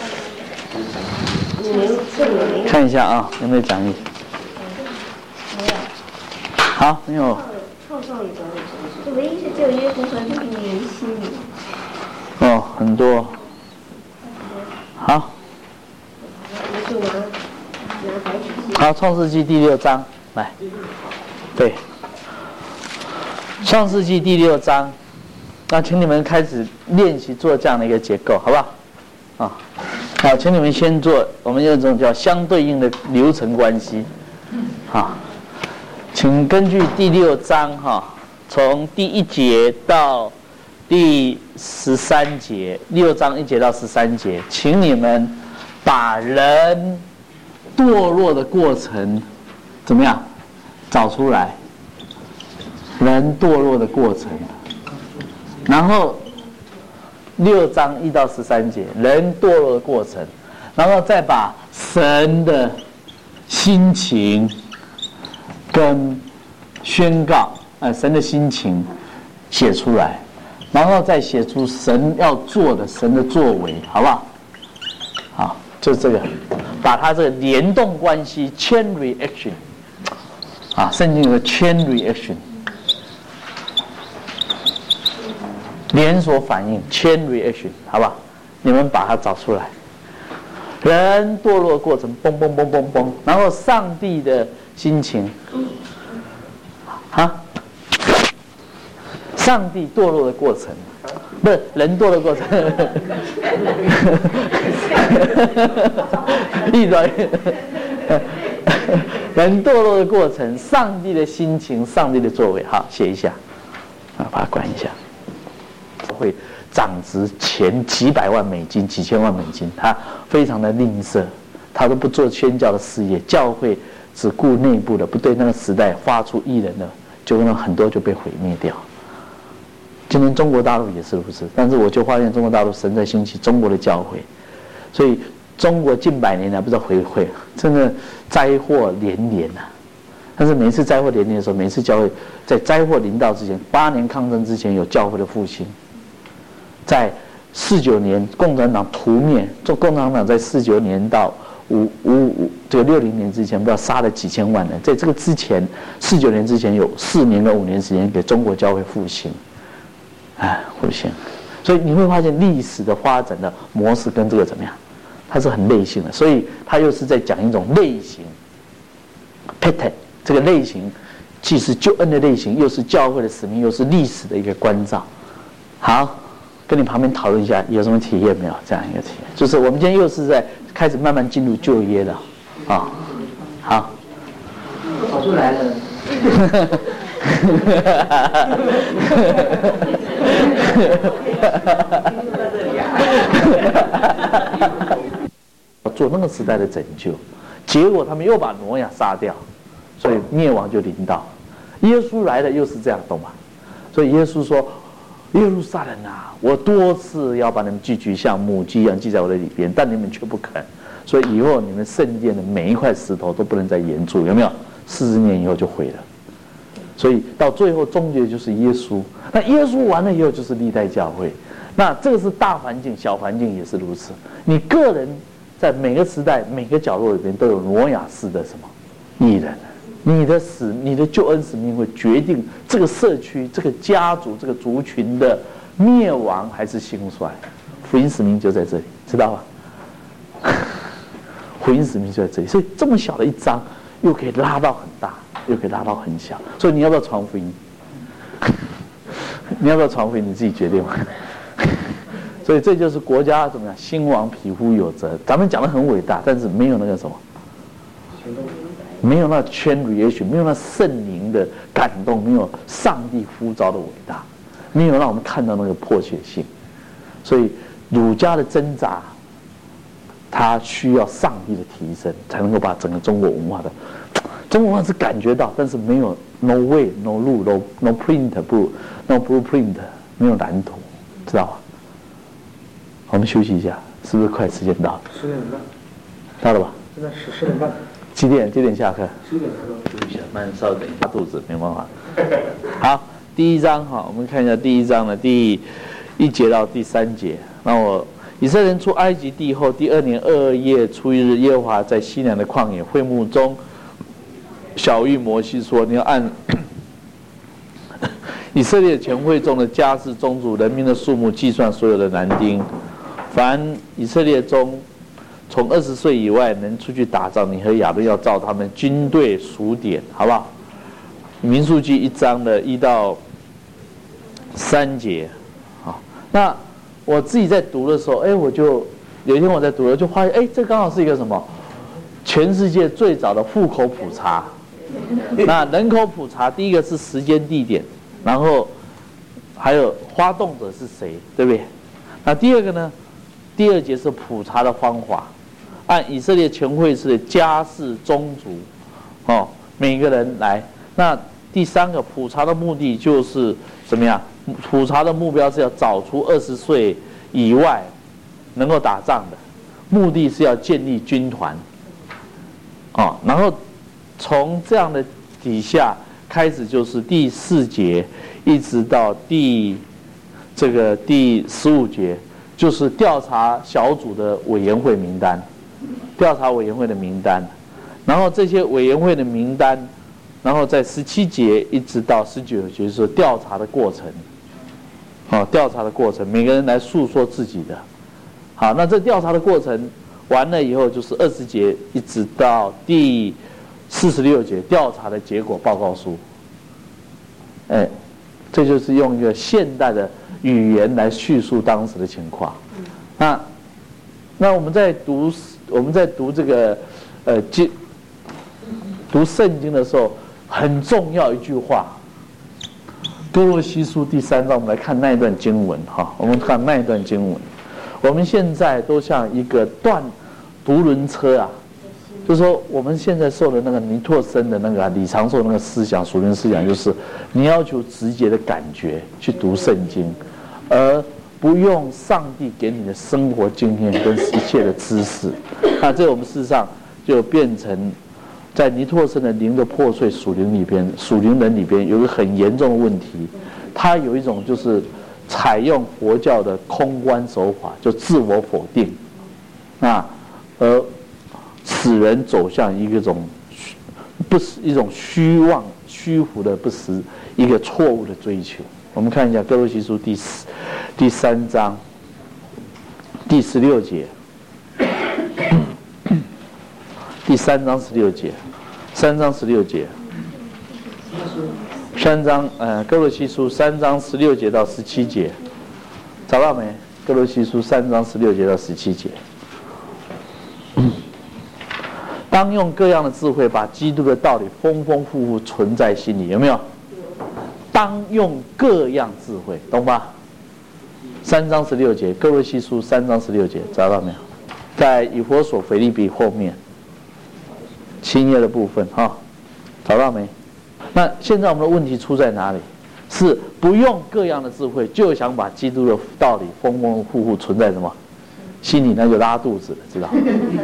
看一下啊，有没有讲义？ 没有。 好，没有。 创造一个，就唯一是只有耶稣和那个灵犀里。 哦，很多。好。好，创世纪第6章，来，对。创世纪第6章，那请你们开始练习做这样的一个结构，好不好？啊，好，请你们先做，我们有一种叫相对应的流程关系，啊，请根据第6章哈，从第1节到第13节，6章1节到13节，请你们把人堕落的过程怎么样找出来。人堕落的过程，然后6章1到13节，人堕落的过程，然后再把神的心情跟宣告，神的心情写出来，然后再写出神要做的神的作为，好不好？好，就是这个，把它这个联动关系 chain reaction， 啊，圣经有个 chain reaction。连锁反应 chain reaction， 好吧？你们把它找出来。人堕落的过程，嘣嘣嘣嘣嘣，然后上帝的心情，啊，上帝堕落的过程，不是人堕落的过程，一转，人堕落的过程，上帝的心情，上帝的作为，好，写一下，啊，把它关一下。会涨值前几百万美金、几千万美金，他非常的吝啬，他都不做宣教的事业，教会只顾内部的，不对那个时代发出艺人的，就让很多就被毁灭掉。今天中国大陆也是如此，但是我就发现中国大陆神在兴起中国的教会，所以中国近100年来不知道会真的灾祸连连啊。但是每一次灾祸连连的时候，每一次教会在灾祸临到之前，8年抗争之前有教会的复兴。在49年共产党屠灭，共产党在49年到这个60年之前，不知道杀了几千万人。在这个之前，49年之前有4年到5年时间给中国教会复兴，复兴。所以你会发现历史的发展的模式跟这个怎么样？它是很类型的，所以它又是在讲一种类型 pattern。这个类型既是救恩的类型，又是教会的使命，又是历史的一个关照。好。跟你旁边讨论一下，有什么体验没有？这样一个体验，就是我们今天又是在开始慢慢进入旧约了，啊，好， 跑出来了。 做那个时代的拯救，结果他们又把挪亚杀掉，所以灭亡就临到。耶稣来了又是这样，懂吗？所以耶稣说：“耶路撒冷啊，我多次要把你们寄居像母鸡一样记在我的里边，但你们却不肯。所以以后你们圣殿的每一块石头都不能再延住，有没有？40年以后就毁了。所以到最后终结就是耶稣。那耶稣完了以后就是历代教会。那这个是大环境，小环境也是如此。你个人在每个时代、每个角落里边都有挪亚式的什么艺人。你的救恩使命会决定这个社区、这个家族、这个族群的灭亡还是兴衰。福音使命就在这里，知道吧？福音使命就在这里，所以这么小的一章，又可以拉到很大，又可以拉到很小。所以你要不要传福音？你要不要传福音？你自己决定嘛。所以这就是国家怎么样？兴亡匹夫有责。咱们讲得很伟大，但是没有那个什么，没有那chain reaction，没有那圣灵的感动，没有上帝呼召的伟大，没有让我们看到那个迫切性。所以儒家的挣扎，它需要上帝的提升，才能够把整个中国文化的中国文化是感觉到，但是没有 no way no 路 no print 不 no blueprint， 没有蓝图，知道吧？我们休息一下，是不是快时间到了 ？10点半， 到了吧？ 现在10点半。 几点下课 ？10点钟。 对不起，慢稍等，拉肚子没办法。好，第一章哈，我们看一下第一章的第1节到第3节。那以色列人出埃及地后，第2年2月初1日，耶和华在西南的旷野会幕中，晓谕摩西说：“你要按以色列全会中的家室宗族人民的数目计算所有的男丁，凡以色列中从20岁以外能出去打仗，你和亚伦要照他们军队数点，好不好？”民数记1章的1到3节。好，那我自己在读的时候，我就有一天我在读了，就发现，这刚好是一个什么？全世界最早的户口普查。那人口普查，第一个是时间地点，然后还有发动者是谁，对不对？那第二个呢？第2节是普查的方法，按以色列全会士的家室宗族，每个人来。那第3个普查的目的就是怎么样？普查的目标是要找出20岁以外能够打仗的，目的是要建立军团，然后从这样的底下开始，就是第4节一直到第15节，就是调查小组的委员会名单，调查委员会的名单，然后这些委员会的名单，然后在17节一直到19节是调查的过程，调查的过程，每个人来诉说自己的。好，那这调查的过程完了以后，就是20节一直到第46节调查的结果报告书。这就是用一个现代的语言来叙述当时的情况。那我们在读这个读圣经的时候，很重要一句话，哥罗西书第3章，我们来看那一段经文哈。我们看那一段经文，我们现在都像一个独轮车啊，就是说我们现在受的那个尼托森的那个李长寿那个思想，属灵思想，就是你要求直接的感觉去读圣经，而不用上帝给你的生活经验跟一切的知识。那这我们事实上就变成在尼托森的灵的破碎属灵人里边有一个很严重的问题，他有一种就是采用佛教的空观手法，就自我否定，而使人走向一种虚浮的不实，一个错误的追求。我们看一下哥罗西书第3章第16节，第3章16节，3章16节，3章哥罗西书3章16节到17节，找到没？哥罗西书3章16节到17节。当用各样的智慧，把基督的道理丰丰富富存在心里，有没有？ 当用各样智慧，懂吧？3章16节，哥罗西书3章16节，找到没有？在以弗所腓立比后面新约的部分哈，找到没？那现在我们的问题出在哪里？是不用各样的智慧，就想把基督的道理丰丰富富存在什么心里，那就拉肚子了，知道？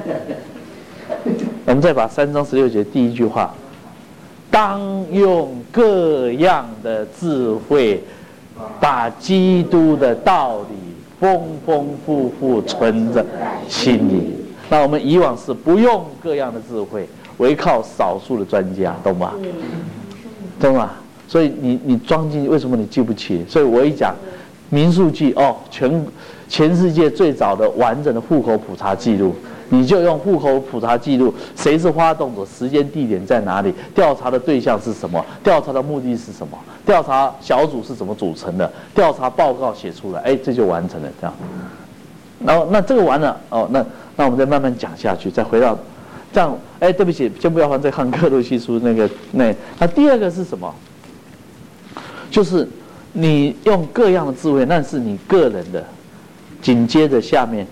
我们再把3章16节第一句话，当用各样的智慧，把基督的道理丰丰富富存在心里。那我们以往是不用各样的智慧，唯靠少数的专家，懂吗？懂吗？所以你装进去，为什么你记不起？所以我一讲民数记哦，全世界最早的完整的户口普查记录，你就用户口普查记录，谁是发动者，时间地点在哪里，调查的对象是什么，调查的目的是什么，调查小组是怎么组成的，调查报告写出来，哎，这就完成了这样。然后那这个完了哦，那我们再慢慢讲下去，再回到这样。哎，对不起，先不要翻，再看哥罗西书那第二个是什么？就是你用各样的智慧，那是你个人的。紧接着下面，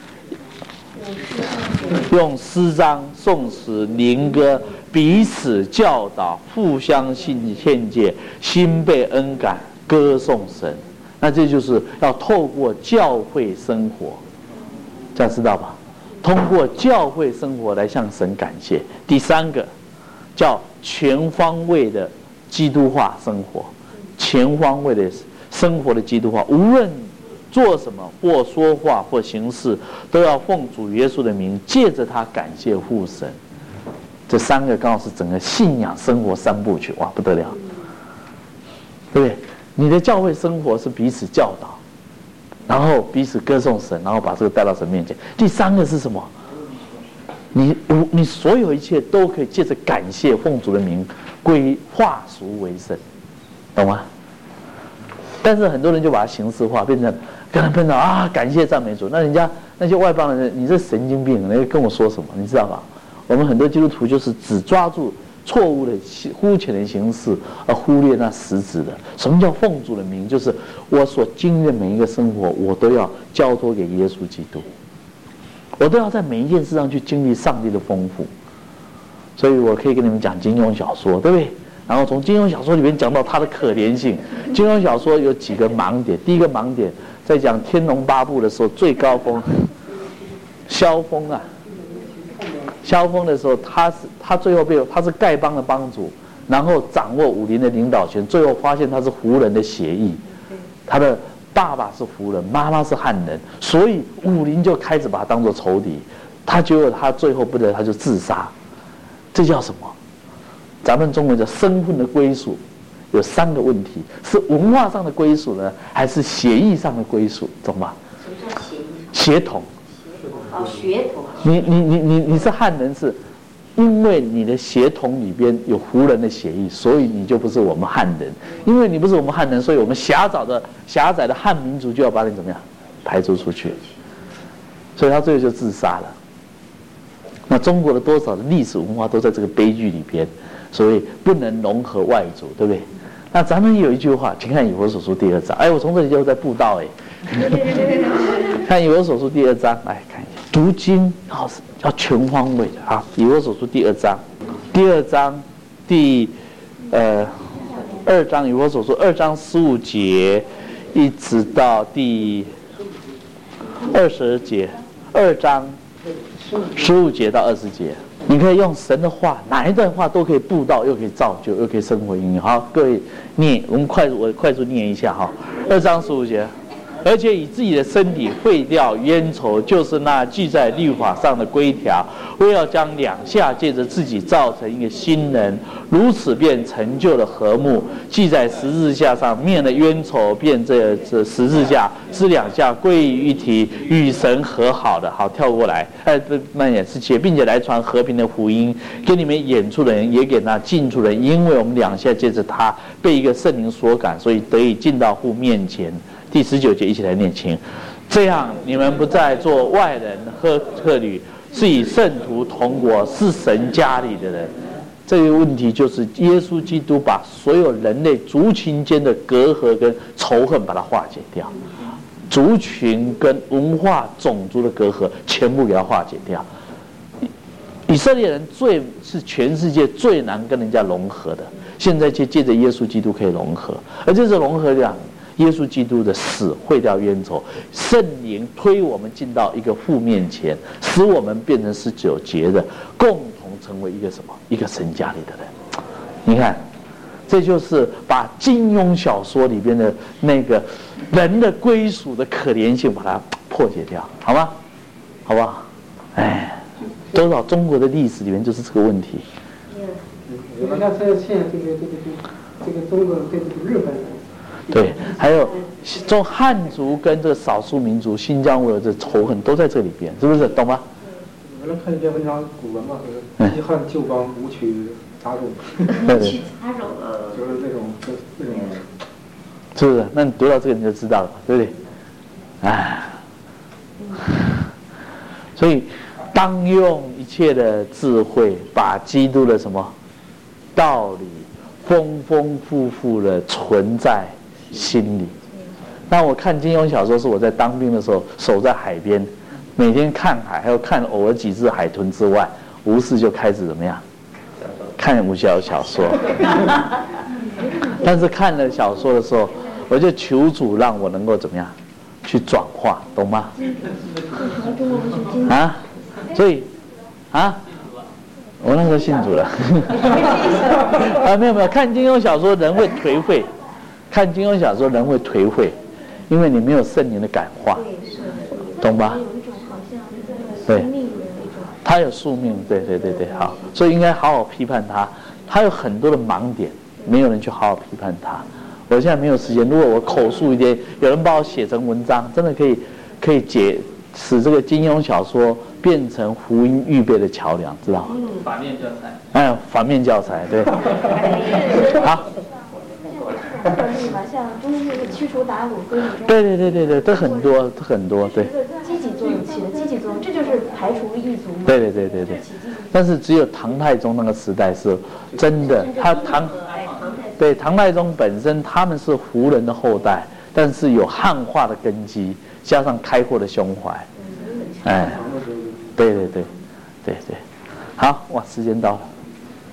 用诗章、颂词、灵歌彼此教导，互相劝诫，心被恩感，歌颂神。那这就是要透过教会生活，这样知道吧？通过教会生活来向神感谢。第三个叫全方位的基督化生活，全方位的生活的基督化，无论做什么或说话或行事，都要奉主耶稣的名，借着他感谢父神。这三个刚好是整个信仰生活三部曲，哇，不得了，对不对？你的教会生活是彼此教导，然后彼此歌颂神，然后把这个带到神面前。第三个是什么？你所有一切都可以借着感谢奉主的名归化俗为圣，懂吗？但是很多人就把它形式化，变成跟他碰到啊，感谢赞美主。那人家那些外邦人，你这神经病，你跟我说什么？你知道吧？我们很多基督徒就是只抓住错误的肤浅的形式，而忽略那实质的。什么叫奉主的名？就是我所经历的每一个生活，我都要交托给耶稣基督，我都要在每一件事上去经历上帝的丰富。所以我可以跟你们讲金庸小说，对不对？然后从金庸小说里面讲到他的可怜性。金庸小说有几个盲点，第一个盲点在讲《天龙八部》的时候，最高峰萧峰啊，萧峰的时候，他最后他是丐帮的帮主，然后掌握武林的领导权，最后发现他是胡人的血裔，他的爸爸是胡人，妈妈是汉人，所以武林就开始把他当作仇敌。结果他最后不得，他就自杀。这叫什么？咱们中文叫身份的归属，有三个问题：是文化上的归属呢，还是血裔上的归属？懂吗？ 什么叫血裔？ 血统。 哦，血统。 你是汉人，是因为你的血统里边有胡人的血裔，所以你就不是我们汉人。因为你不是我们汉人，所以我们狭窄的汉民族就要把你怎么样排除出去。所以他最后就自杀了。那中国的多少的历史文化都在这个悲剧里边。所以不能融合外族，对不对？那咱们有一句话，请看以弗所书第2章。哎，我从这里就在布道哎。看以弗所书第2章，来看一下。读经要全方位的啊。以弗所书第2章，第2章以弗所书2章15节，一直到第20节，2章15节到20节。你可以用神的话，哪一段话都可以布道，又可以造就，又可以生活应用。好，各位念，我快速念一下哈。2章15节，而且以自己的身体废掉冤仇，就是那记在律法上的规条，为要将两下借着自己造成一个新人，如此便成就了和睦。记在十字架上灭了冤仇，便这十字架是两下归于一体，与神和好的。好，跳过来，慢点17，并且来传和平的福音，给你们远处的人，也给那近处的人，因为我们两下借着他被一个圣灵所感，所以得以进到父面前。第19节一起来念经，这样你们不再做外人和客旅，是与圣徒同国，是神家里的人。 这个问题就是耶稣基督把所有人类族群间的隔阂跟仇恨把它化解掉，族群跟文化种族的隔阂全部给它化解掉。以色列人是全世界最难跟人家融合的，现在就借着耶稣基督可以融合，而这是融合两耶稣基督的死毁掉冤仇，圣灵推我们进到一个父面前，使我们变成是有节的，共同成为一个什么？一个神家里的人。你看，这就是把金庸小说里边的那个人的归属的可怜性把它破解掉，好吗？好不好？哎，多少中国的历史里面就是这个问题。 你看这个现这个中国对这个日本人。 对，还有中汉族跟这个少数民族新疆维尔的仇恨都在这里边，是不是？懂吗？ 原来看一篇文章，古文嘛，遗憾旧邦，舞曲杂种。 对对。 就是那种。 是不是？那你读到这个你就知道了，对不对？哎，所以当用一切的智慧，把基督的什么道理丰丰富富的存在心里。那我看金庸小说是我在当兵的时候，守在海边，每天看海，还有看偶尔几只海豚之外，无事就开始怎么样？看武侠小说。但是看了小说的时候，我就求主让我能够怎么样去转化，懂吗？啊，所以啊。我那时候信主了。啊，没有，看金庸小说人会颓废，看金庸小说人会颓废，因为你没有圣灵的感化，懂吧？对，他有宿命，对，好，所以应该好好批判他。他有很多的盲点，没有人去好好批判他。我现在没有时间，如果我口述一点，有人把我写成文章，真的可以使这个金庸小说变成福音预备的桥梁，知道吗？ 反面教材。 哎，反面教材，对。好。 像中间那个驱除鞑虏归你。 对，这很多，对。 积极作用起的积极作用，这就是排除异族。 对。但是只有唐太宗那个时代是真的，唐太宗本身他们是胡人的后代，但是有汉化的根基，加上开阔的胸怀。哎，对，好，哇，时间到了。